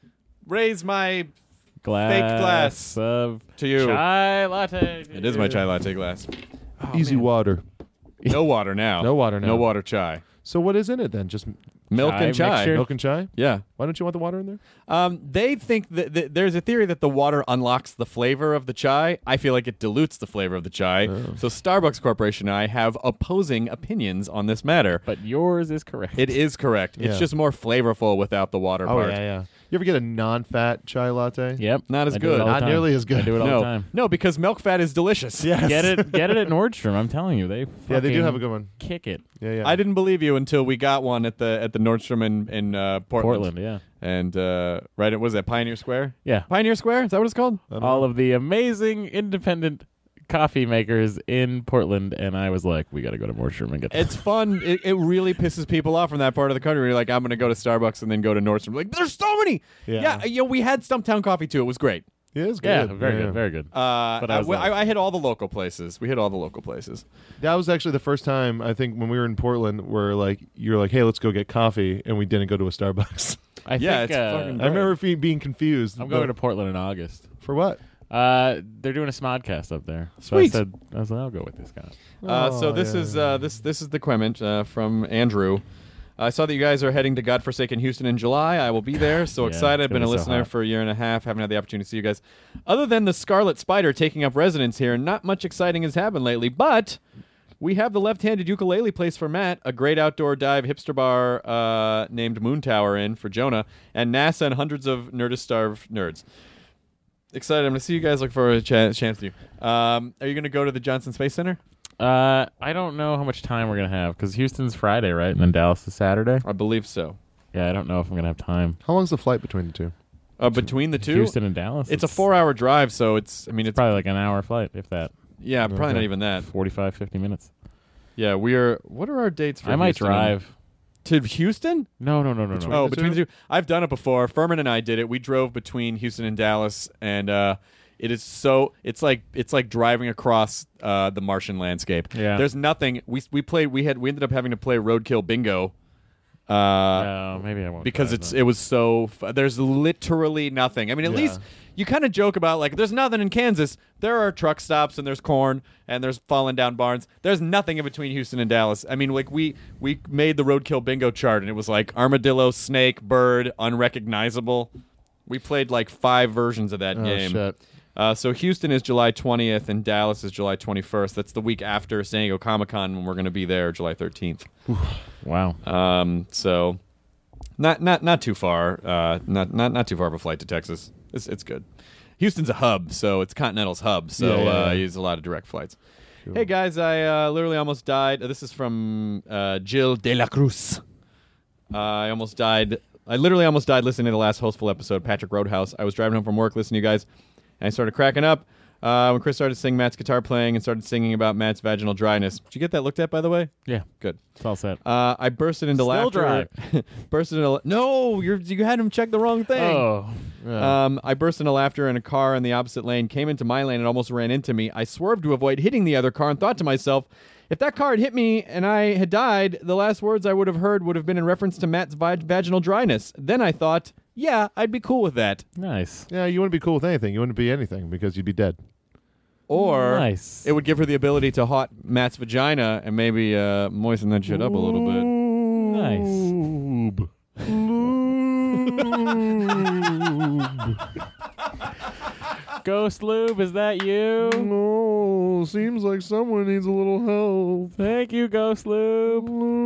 raise my Glass fake glass of to you. chai latte. It is my chai latte glass. Oh, Easy man. water. No water now. No water now. No water chai. So what is in it then? Just Milk Chai and chai. mixture? milk and chai? Yeah. Why don't you want the water in there? Um, they think that, that there's a theory that the water unlocks the flavor of the chai. I feel like it dilutes the flavor of the chai. Oh. So Starbucks Corporation and I have opposing opinions on this matter. But yours is correct. It is correct. It's Yeah. just more flavorful without the water Oh part. yeah, yeah. You ever get a non-fat chai latte? Yep. Not as I do it good. all the Not time. nearly as good. I do it all no, the time. no, because milk fat is delicious. Yes. Get it, get it at Nordstrom. I'm telling you, they Yeah, they do fucking have a good one. Kick it. Yeah, yeah. I didn't believe you until we got one at the at the Nordstrom in in uh, Portland. Portland, yeah. And uh, right, it was at Pioneer Square. Yeah. Pioneer Square. Is that what it's called? All of the amazing independent coffee makers in Portland, and I was like, we got to go to Nordstrom and get It's fun. It, it really pisses people off from that part of the country. You're like, I'm going to go to Starbucks and then go to Nordstrom. Like, there's so many. Yeah. Yeah, you know, we had Stumptown Coffee too. It was great. Yeah, it's Yeah, good. very Yeah. good, very good. Uh, But I, I was I, like- I hit all the local places. We hit all the local places. That was actually the first time I think when we were in Portland where like you're like, hey, let's go get coffee, and we didn't go to a Starbucks. I Yeah, think it's uh, fucking I remember fe- being confused. I'm going to but- Portland in August. for what? Uh, they're doing a Smodcast up there. So Sweet. I said, I was like, I'll go with this guy. Uh, so Oh, this yeah, is yeah. uh, this this is the Quement uh, from Andrew. I saw that you guys are heading to Godforsaken Houston in July. I will be there. So Yeah, excited. it's I've been gonna a be so listener hot. for a year and a half. Haven't had the opportunity to see you guys. Other than the Scarlet Spider taking up residence here, not much exciting has happened lately. But we have the left-handed ukulele place for Matt, a great outdoor dive hipster bar uh, named Moon Tower in for Jonah, and NASA and hundreds of Nerdist-starved nerds. Excited. I'm going to see you guys. Look forward to a ch- chance to you. Um, are you going to go to the Johnson Space Center? Uh, I don't know how much time we're gonna have because Houston's Friday, right, and then Dallas is Saturday. I believe so. Yeah, I don't know if I'm gonna have time. How long's the flight between the two? Uh, between the two, Houston and Dallas. it's a four-hour drive, so it's. I mean, it's, probably like an hour flight, if that. yeah, probably Okay. not even that. forty-five, fifty minutes. Yeah, we are. What are our dates for? I might Houston? drive. to Houston. No, no, no, no, no. Oh, the between two? the two, I've done it before. Furman and I did it. We drove between Houston and Dallas, and uh, it is so. It's like it's like driving across uh, the Martian landscape. Yeah. There's nothing. We we played. We had. We ended up having to play Roadkill Bingo. Uh, Oh, maybe I won't. because drive it's then. it was so f- there's literally nothing. I mean, at Yeah. least you kind of joke about like there's nothing in Kansas. There are truck stops and there's corn and there's fallen down barns. There's nothing in between Houston and Dallas. I mean, like we we made the Roadkill Bingo chart and it was like armadillo, snake, bird, unrecognizable. We played like five versions of that Oh, game. shit. Uh, so Houston is July twentieth and Dallas is July twenty-first. That's the week after San Diego Comic-Con when we're going to be there July thirteenth. Wow. Um, so not not not too far. Uh, not not not too far of a flight to Texas. It's it's good. Houston's a hub, so it's Continental's hub. So Yeah, yeah, uh, yeah. use a lot of direct flights. Hey guys, I uh, literally almost died. Uh, this is from uh, Jill De La Cruz. Uh, I almost died. I literally almost died listening to the last Hostful episode, Patrick Roadhouse. I was driving home from work listening to you guys, and I started cracking up uh, when Chris started singing Matt's guitar playing and started singing about Matt's vaginal dryness. Did you get that looked at, by the way? Yeah, Good. it's all set. Uh, I bursted into Still laughter. bursted into no, you're, you had him check the wrong thing. Oh. Yeah. Um, I burst into laughter in a car in the opposite lane, came into my lane and almost ran into me. I swerved to avoid hitting the other car and thought to myself, if that car had hit me and I had died, the last words I would have heard would have been in reference to Matt's vag- vaginal dryness. Then I thought, yeah, I'd be cool with that. Nice. Yeah, you wouldn't be cool with anything. You wouldn't be anything because you'd be dead. Or Nice. it would give her the ability to hot Matt's vagina and maybe uh, moisten that shit up a little bit. Nice. Lube. Ghost Lube, is that you? No, seems like someone needs a little help. Thank you, Ghost Lube.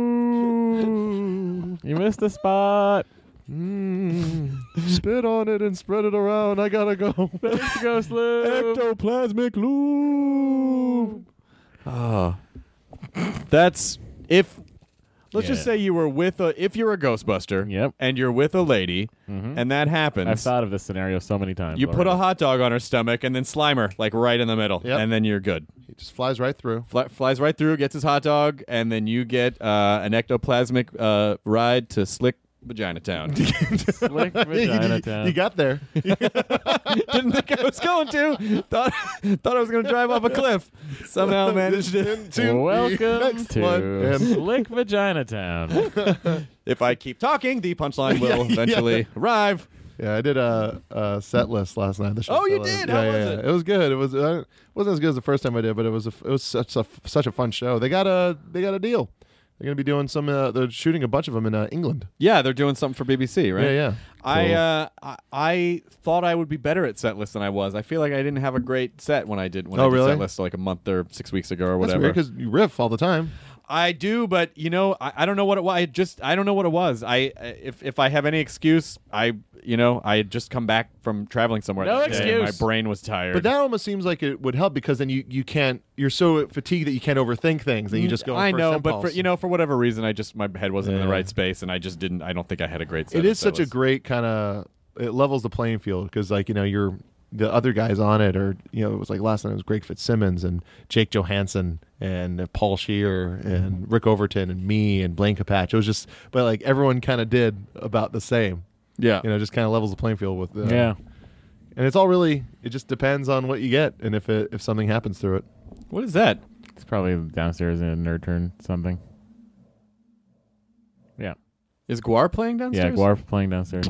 Lube. You missed a spot. Mm. Spit on it and spread it around. I gotta go. Thanks, Ghost Lube. Ectoplasmic lube. Ah, that's if. Let's just Yeah. say you were with a. If you're a Ghostbuster, Yep. and you're with a lady, Mhm. and that happens. I've thought of this scenario so many times. You put a already. hot dog on her stomach and then slime her like right in the middle, Yep. and then you're good. He just flies right through. Fly, flies right through, gets his hot dog, and then you get uh, an ectoplasmic uh, ride to Slick Vagina Town. Slick Vagina Town. You got there. Didn't think I was going to. Thought thought I was going to drive off a cliff. Somehow managed it. Welcome to one. Slick Vagina Town. If I keep talking, the punchline will Yeah, eventually yeah. arrive. Yeah, I did a, a set list last night. The show Oh, you set list. did? Yeah, How yeah, was yeah. it? It was good. It was uh, wasn't as good as the first time I did, but it was a, it was such a such a fun show. They got a they got a deal. They're going to be doing some. Uh, they're shooting a bunch of them in uh, England. Yeah, they're doing something for B B C, right? Yeah, yeah. I, So- uh, I I thought I would be better at set lists than I was. I feel like I didn't have a great set when I did when Oh, I did really? set lists like a month or six weeks ago or That's whatever. weird because you riff all the time. I do, but you know, I, I don't know what it was. I just I don't know what it was. I if if I have any excuse, I you know I had just come back from traveling somewhere. No that day, and excuse. My brain was tired. But that almost seems like it would help because then you, you can't. You're so fatigued that you can't overthink things and you just go. I first know, but impulse. for you know, for whatever reason, I just my head wasn't in Yeah. the right space, and I just didn't. I don't think I had a great set. It of is set such a lists. great kind of. It levels the playing field because like you know you're the other guys on it or you know it was like last night it was Greg Fitzsimmons and Jake Johansson and uh, Paul Scheer and Rick Overton and me and Blaine Capatch. It was just but like everyone kind of did about the same. Yeah, you know, just kind of levels the playing field with. Uh, Yeah. and it's all really. It just depends on what you get and if it if something happens through it. What is that? It's probably downstairs in a nerd turn something. Yeah. Is Guar playing Yeah, downstairs? Guar playing downstairs.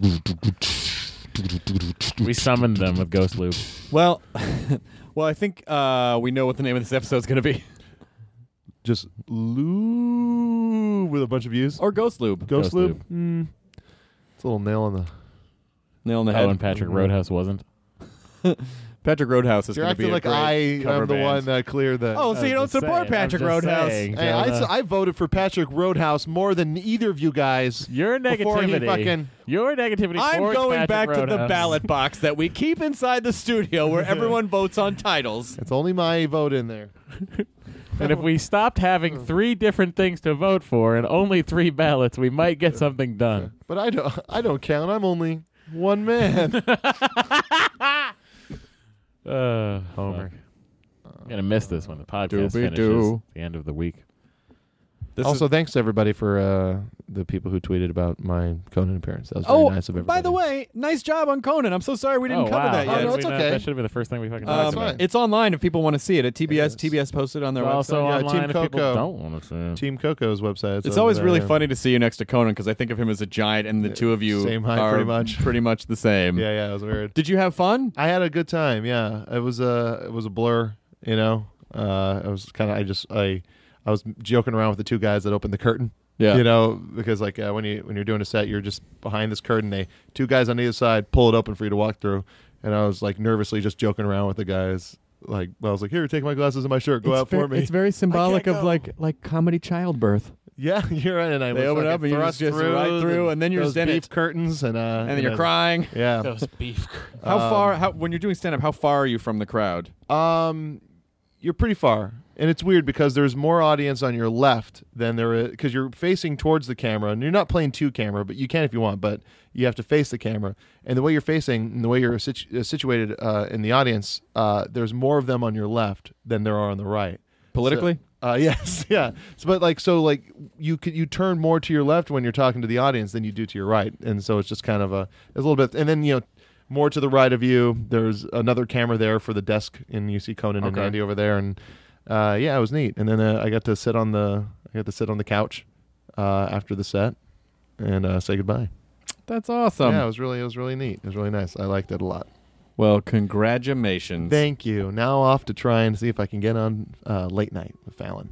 We summoned them with Ghost Loop. Well, well, I think uh, we know what the name of this episode is going to be. Just lube with a bunch of views or Ghost Lube. Ghost, Ghost lube. Lube. Mm. It's a little nail on the Nail on the Oh, head. and Patrick Roadhouse wasn't. Patrick Roadhouse is You're going to be acting a like great I cover am the band. one that cleared the. Oh, so you don't support Patrick Roadhouse? saying, Hey, I, Jonah. I voted for Patrick Roadhouse more than either of you guys. Your before he negativity. fucking- Your negativity. I'm towards going Patrick back to the Roadhouse. ballot box that we keep inside the studio where everyone votes on titles. It's only my vote in there. And if we stopped having three different things to vote for and only three ballots, we might get something done. But I don't. I don't count. I'm only one man. Uh, Homer. I'm going to miss this when the podcast finishes Doobie-doo. at the end of the week. This also, is- thanks to everybody for uh, the people who tweeted about my Conan appearance. That was very Oh, nice of everybody. by the way, nice job on Conan. I'm so sorry we didn't Oh, cover wow. that yet. Oh, no, Did it's we not- okay. That should have been the first thing we fucking Um, talked about. it's online if people want to see it at T B S. It is. T B S posted on their It's website. also Yeah, online Team if people Coco. don't want to see it. Team Coco's website. It's over always there, really yeah. funny to see you next to Conan because I think of him as a giant, and the two of you Same height, are pretty much. pretty much the same. Yeah, yeah, it was weird. Did you have fun? I had a good time. Yeah, it was a it was a blur. You know, uh, I was kind of I just I I was joking around with the two guys that opened the curtain. Yeah. You know, because like uh, when you when you're doing a set, you're just behind this curtain. They two guys on either side pull it open for you to walk through, and I was like nervously just joking around with the guys. Like I was like, "Here, take my glasses and my shirt. Go it's out ver- for me." It's very symbolic of go. like like comedy childbirth. Yeah, you're right. And I They was open fucking up and you thrust just through, right through, and then you're those just in beef it. curtains, and uh, And then you're crying. Yeah. Those beef. How Um, far? How when you're doing stand up? How far are you from the crowd? Um, you're pretty far, and it's weird because there's more audience on your left than there is because you're facing towards the camera, and you're not playing to camera, but you can if you want, but you have to face the camera. And the way you're facing, and the way you're situ- uh, situated uh, in the audience, uh, there's more of them on your left than there are on the right. Politically? So, uh, yes, yeah. So, but like, so like you could you turn more to your left when you're talking to the audience than you do to your right, and so it's just kind of a it's a little bit, and then you know. More to the right of you, there's another camera there for the desk, and you see Conan and Okay. Andy over there, and uh, yeah, it was neat. And then uh, I got to sit on the I got to sit on the couch uh, after the set and uh, say goodbye. That's awesome. yeah, it was really it was really neat. It was really nice. I liked it a lot. Well, congratulations. Thank you. Now off to try and see if I can get on uh, Late Night with Fallon.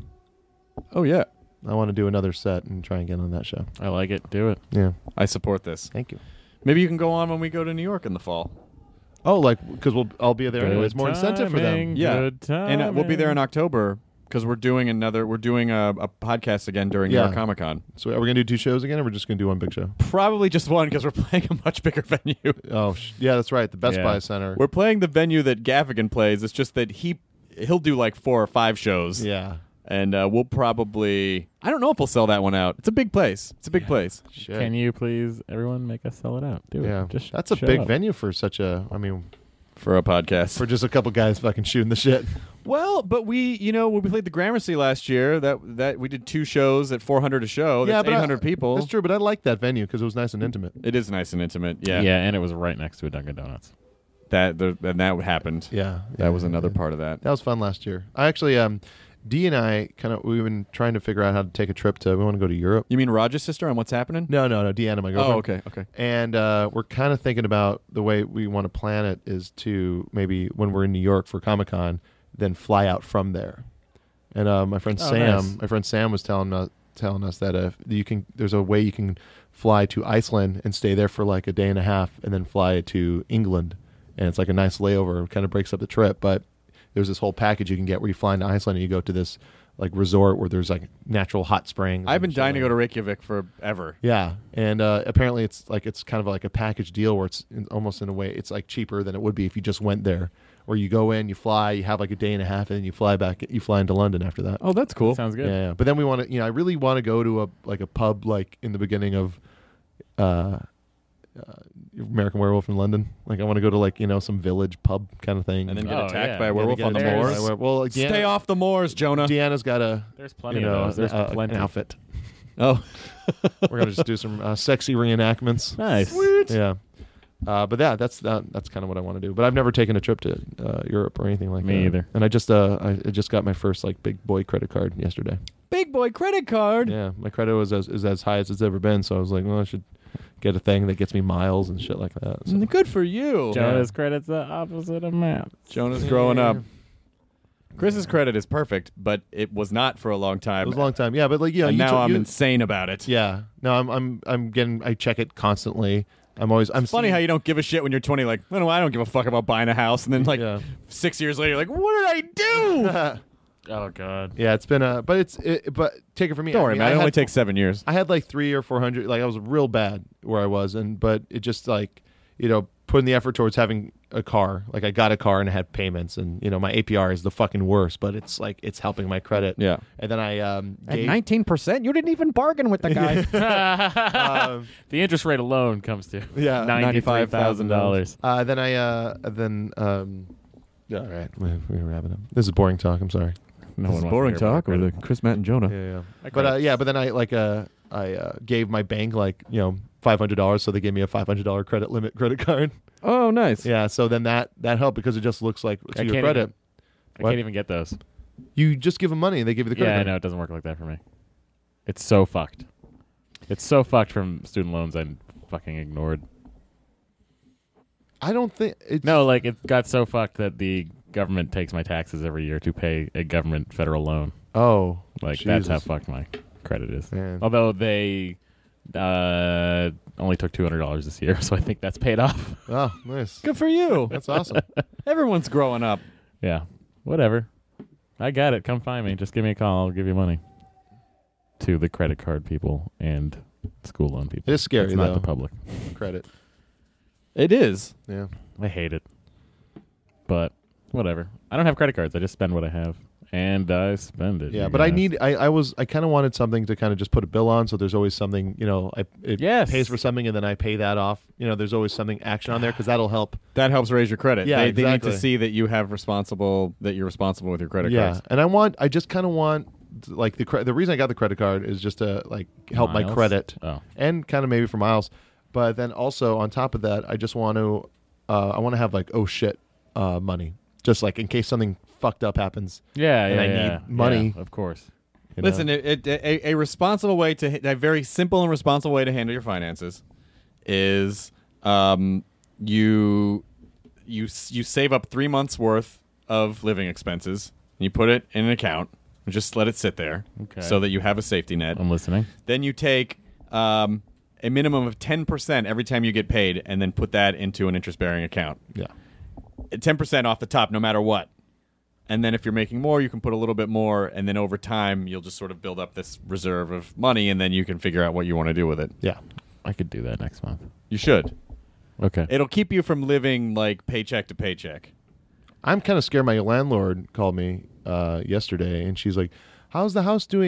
Oh yeah, I want to do another set and try and get on that show. I like it. Do it. Yeah, I support this. thank you. Maybe you can go on when we go to New York in the fall. Oh, like because we'll I'll be there Good anyways. More incentive for them. timing, Yeah. Good And uh, we'll be there in timing. October because we're doing another. We're doing a, a podcast again during New Yeah. York Comic Con. So are we gonna do two shows again, or we're just gonna do one big show? Probably just one because we're playing a much bigger venue. Oh, sh- yeah, that's right. The Best Yeah. Buy Center. We're playing the venue that Gaffigan plays. It's just that he he'll do like four or five shows. Yeah. And uh, we'll probably. I don't know if we'll sell that one out. It's a big place. It's a big place. Shit. Can you please, everyone, make us sell it out? Do Yeah, it. Just that's a show big up. venue for such a. I mean, For a podcast. for just a couple guys fucking shooting the shit. Well, but we, you know, when we played the Gramercy last year, that that we did two shows at four hundred a show. That's but eight I- hundred people. That's true, but I like that venue because it was nice and intimate. It is nice and intimate. Yeah. Yeah, and it was right next to a Dunkin' Donuts. That the, and that happened. Yeah, that yeah, was another yeah. part of that. That was fun last year. I actually, um, Dee and I kind of we've been trying to figure out how to take a trip to. We want to go to Europe. You mean Roger's sister on What's Happening? No, no, no. Deanna, my girlfriend. Oh, okay, okay. And uh, we're kind of thinking about the way we want to plan it is to maybe when we're in New York for Comic Con, then fly out from there. And uh, my friend Oh, Sam, nice. my friend Sam was telling us telling us that uh, you can. There's a way you can fly to Iceland and stay there for like a day and a half, and then fly to England, and it's like a nice layover. It kind of breaks up the trip, but there's this whole package you can get where you fly into Iceland and you go to this like resort where there's like natural hot springs. I've been and shit dying to like go to Reykjavik forever. yeah, and uh, apparently it's like it's kind of like a package deal where it's in, almost in a way it's like cheaper than it would be if you just went there. Where you go in, you fly, you have like a day and a half, and then you fly back. You fly into London after that. Oh, that's cool. Sounds good. Yeah, yeah. But then we want to, you know, I really want to go to a like a pub like in the beginning of uh, uh, American Werewolf in London. Like I want to go to like you know some village pub kind of thing, And then get Oh, attacked yeah. by a Yeah, werewolf get on the attacked moors. by a were- Well, like, Stay Deanna- off the moors, Jonah. Deanna's got a There's plenty you of know, those. There's uh, plenty. an outfit. Oh, We're gonna just do some uh, sexy reenactments. Nice. Sweet. Yeah. Uh, but yeah, that's that, that's kind of what I want to do. But I've never taken a trip to uh, Europe or anything like Me that. either. And I just uh, I I just got my first like big boy credit card yesterday. Big boy credit card. Yeah, my credit was as is as high as it's ever been. So I was like, well, I should get a thing that gets me miles and shit like that. So. Good for you. Jonah's credit's the opposite of Matt. Jonah's growing up. Chris's credit is perfect, but it was not for a long time. It was a long time. Yeah, but like yeah, and you now took- I'm you- insane about it. Yeah, no, I'm I'm I'm getting I check it constantly. I'm always I'm It's funny how you don't give a shit when you're twenty. Like, I don't, I don't give a fuck about buying a house, and then like Yeah. six years later, you're like, what did I do? Oh God. Yeah, it's been a but it's it, but take it from me. Don't I worry, mean, man. I It only had- takes seven years. I had like three or four hundred. Like I was real bad where I was, and but it just like you know putting the effort towards having a car. Like I got a car and I had payments, and you know my A P R is the fucking worst, but it's like it's helping my credit. Yeah. And then I um At gave- nineteen percent, you didn't even bargain with the guy. um, The interest rate alone comes to Yeah. ninety-five thousand dollars. uh, then I uh then um yeah, all right we we're wrapping up. This is boring talk. I'm sorry. No This one is wants boring to hear about talk with credit. Chris, Matt, and Jonah. Yeah, yeah. I But uh, credit. yeah, but then I like uh I uh, gave my bank like you know five hundred dollars, so they gave me a five hundred dollar credit limit credit card. Oh, nice. Yeah, so then that that helped because it just looks like to I your can't credit. even- I What? can't even get those. You just give them money and they give you the credit Yeah, I card. know it doesn't work like that for me. It's so fucked. It's so fucked from student loans I fucking ignored. I don't think it's No, like it got so fucked that the government takes my taxes every year to pay a government federal loan. Oh, Like that's how Jesus. fucked my credit is. Man. Although they uh, only took two hundred dollars this year, so I think that's paid off. Oh, nice. Good for you. That's awesome. Everyone's growing up. Yeah, whatever. I got it. Come find me. Just give me a call. I'll give you money. To the credit card people and school loan people. It is scary, It's not though. the public. Credit. It is. Yeah. I hate it. But whatever. I don't have credit cards. I just spend what I have. And I spend it. Yeah, you but I guys. need. I, I was. I kind of wanted something to kind of just put a bill on, so there's always something. You know, I it Yes. pays for something, and then I pay that off. You know, there's always something action on there because that'll help. That helps raise your credit. Yeah, they, they need to exactly. see that you have responsible that you're responsible with your credit Yeah, cards. and I want. I just kind of want like the cre- the reason I got the credit card is just to like help my Miles? credit Oh. and kind of maybe for miles, but then also on top of that, I just want to. Uh, I want to have like oh shit uh, money, just like in case something fucked up happens. Yeah, and yeah, I yeah. need money. Yeah, of course. you know? Listen, it, it, a, a responsible way to a very simple and responsible way to handle your finances is um, you you s- you save up three months worth of living expenses. And you put it in an account and just let it sit there, Okay. so that you have a safety net. I'm listening. Then you take um, a minimum of ten percent every time you get paid, and then put that into an interest-bearing account. Yeah. ten percent off the top, no matter what. And then if you're making more, you can put a little bit more, and then over time, you'll just sort of build up this reserve of money, and then you can figure out what you want to do with it. Yeah. I could do that next month. You should. Okay. It'll keep you from living like paycheck to paycheck. I'm kind of scared. My landlord called me uh, yesterday, and she's like, "How's the house doing?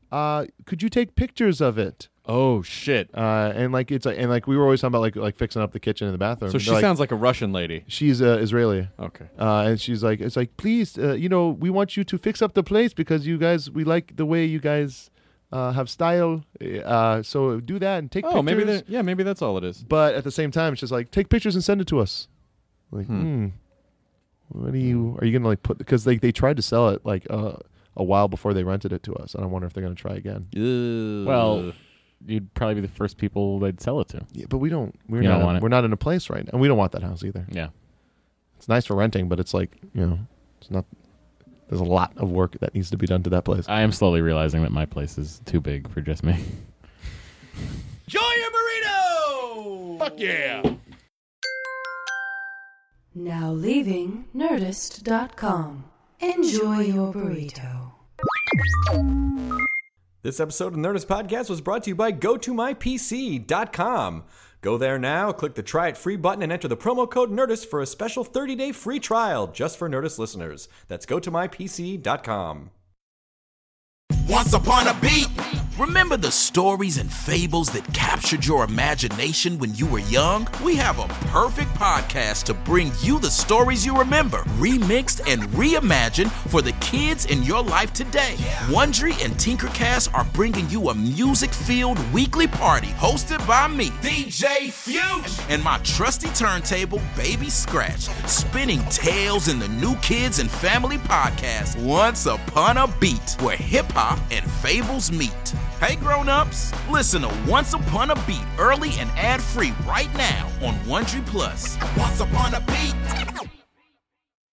uh, could you take pictures of it? Oh shit! Uh, and like it's like, and like we were always talking about like like fixing up the kitchen and the bathroom. So she They're sounds like, like a Russian lady. She's uh, Israeli. Okay. Uh, and she's like, it's like, please, uh, you know, we want you to fix up the place because you guys, we like the way you guys uh, have style. Uh, so do that and take Oh, pictures. maybe that. Yeah, maybe that's all it is. But at the same time, it's just like, take pictures and send it to us. Like, Hmm. hmm. What are you? Are you gonna like put? Because they they tried to sell it like uh, a while before they rented it to us, and I wonder if they're gonna try again. Well, you'd probably be the first people they'd sell it to. Yeah, but we don't. We're You not. don't want it? We're not in a place right now, and we don't want that house either. Yeah, it's nice for renting, but it's like you know, it's not. There's a lot of work that needs to be done to that place. I am slowly realizing that my place is too big for just me. Enjoy your burrito! Fuck yeah! Now leaving Nerdist dot com. Enjoy your burrito. This episode of the Nerdist Podcast was brought to you by go to my P C dot com. Go there now, click the Try It Free button, and enter the promo code NERDIST for a special thirty-day free trial just for Nerdist listeners. That's go to my P C dot com. Once upon a beat. Remember the stories and fables that captured your imagination when you were young? We have a perfect podcast to bring you the stories you remember, remixed and reimagined for the kids in your life today. Wondery and Tinkercast are bringing you a music-filled weekly party hosted by me, D J Fuge, and my trusty turntable, Baby Scratch, spinning tales in the New Kids and Family podcast, Once Upon a Beat, where hip-hop and fables meet. Hey grown-ups, listen to Once Upon a Beat early and ad-free right now on Wondery Plus. Once Upon a Beat.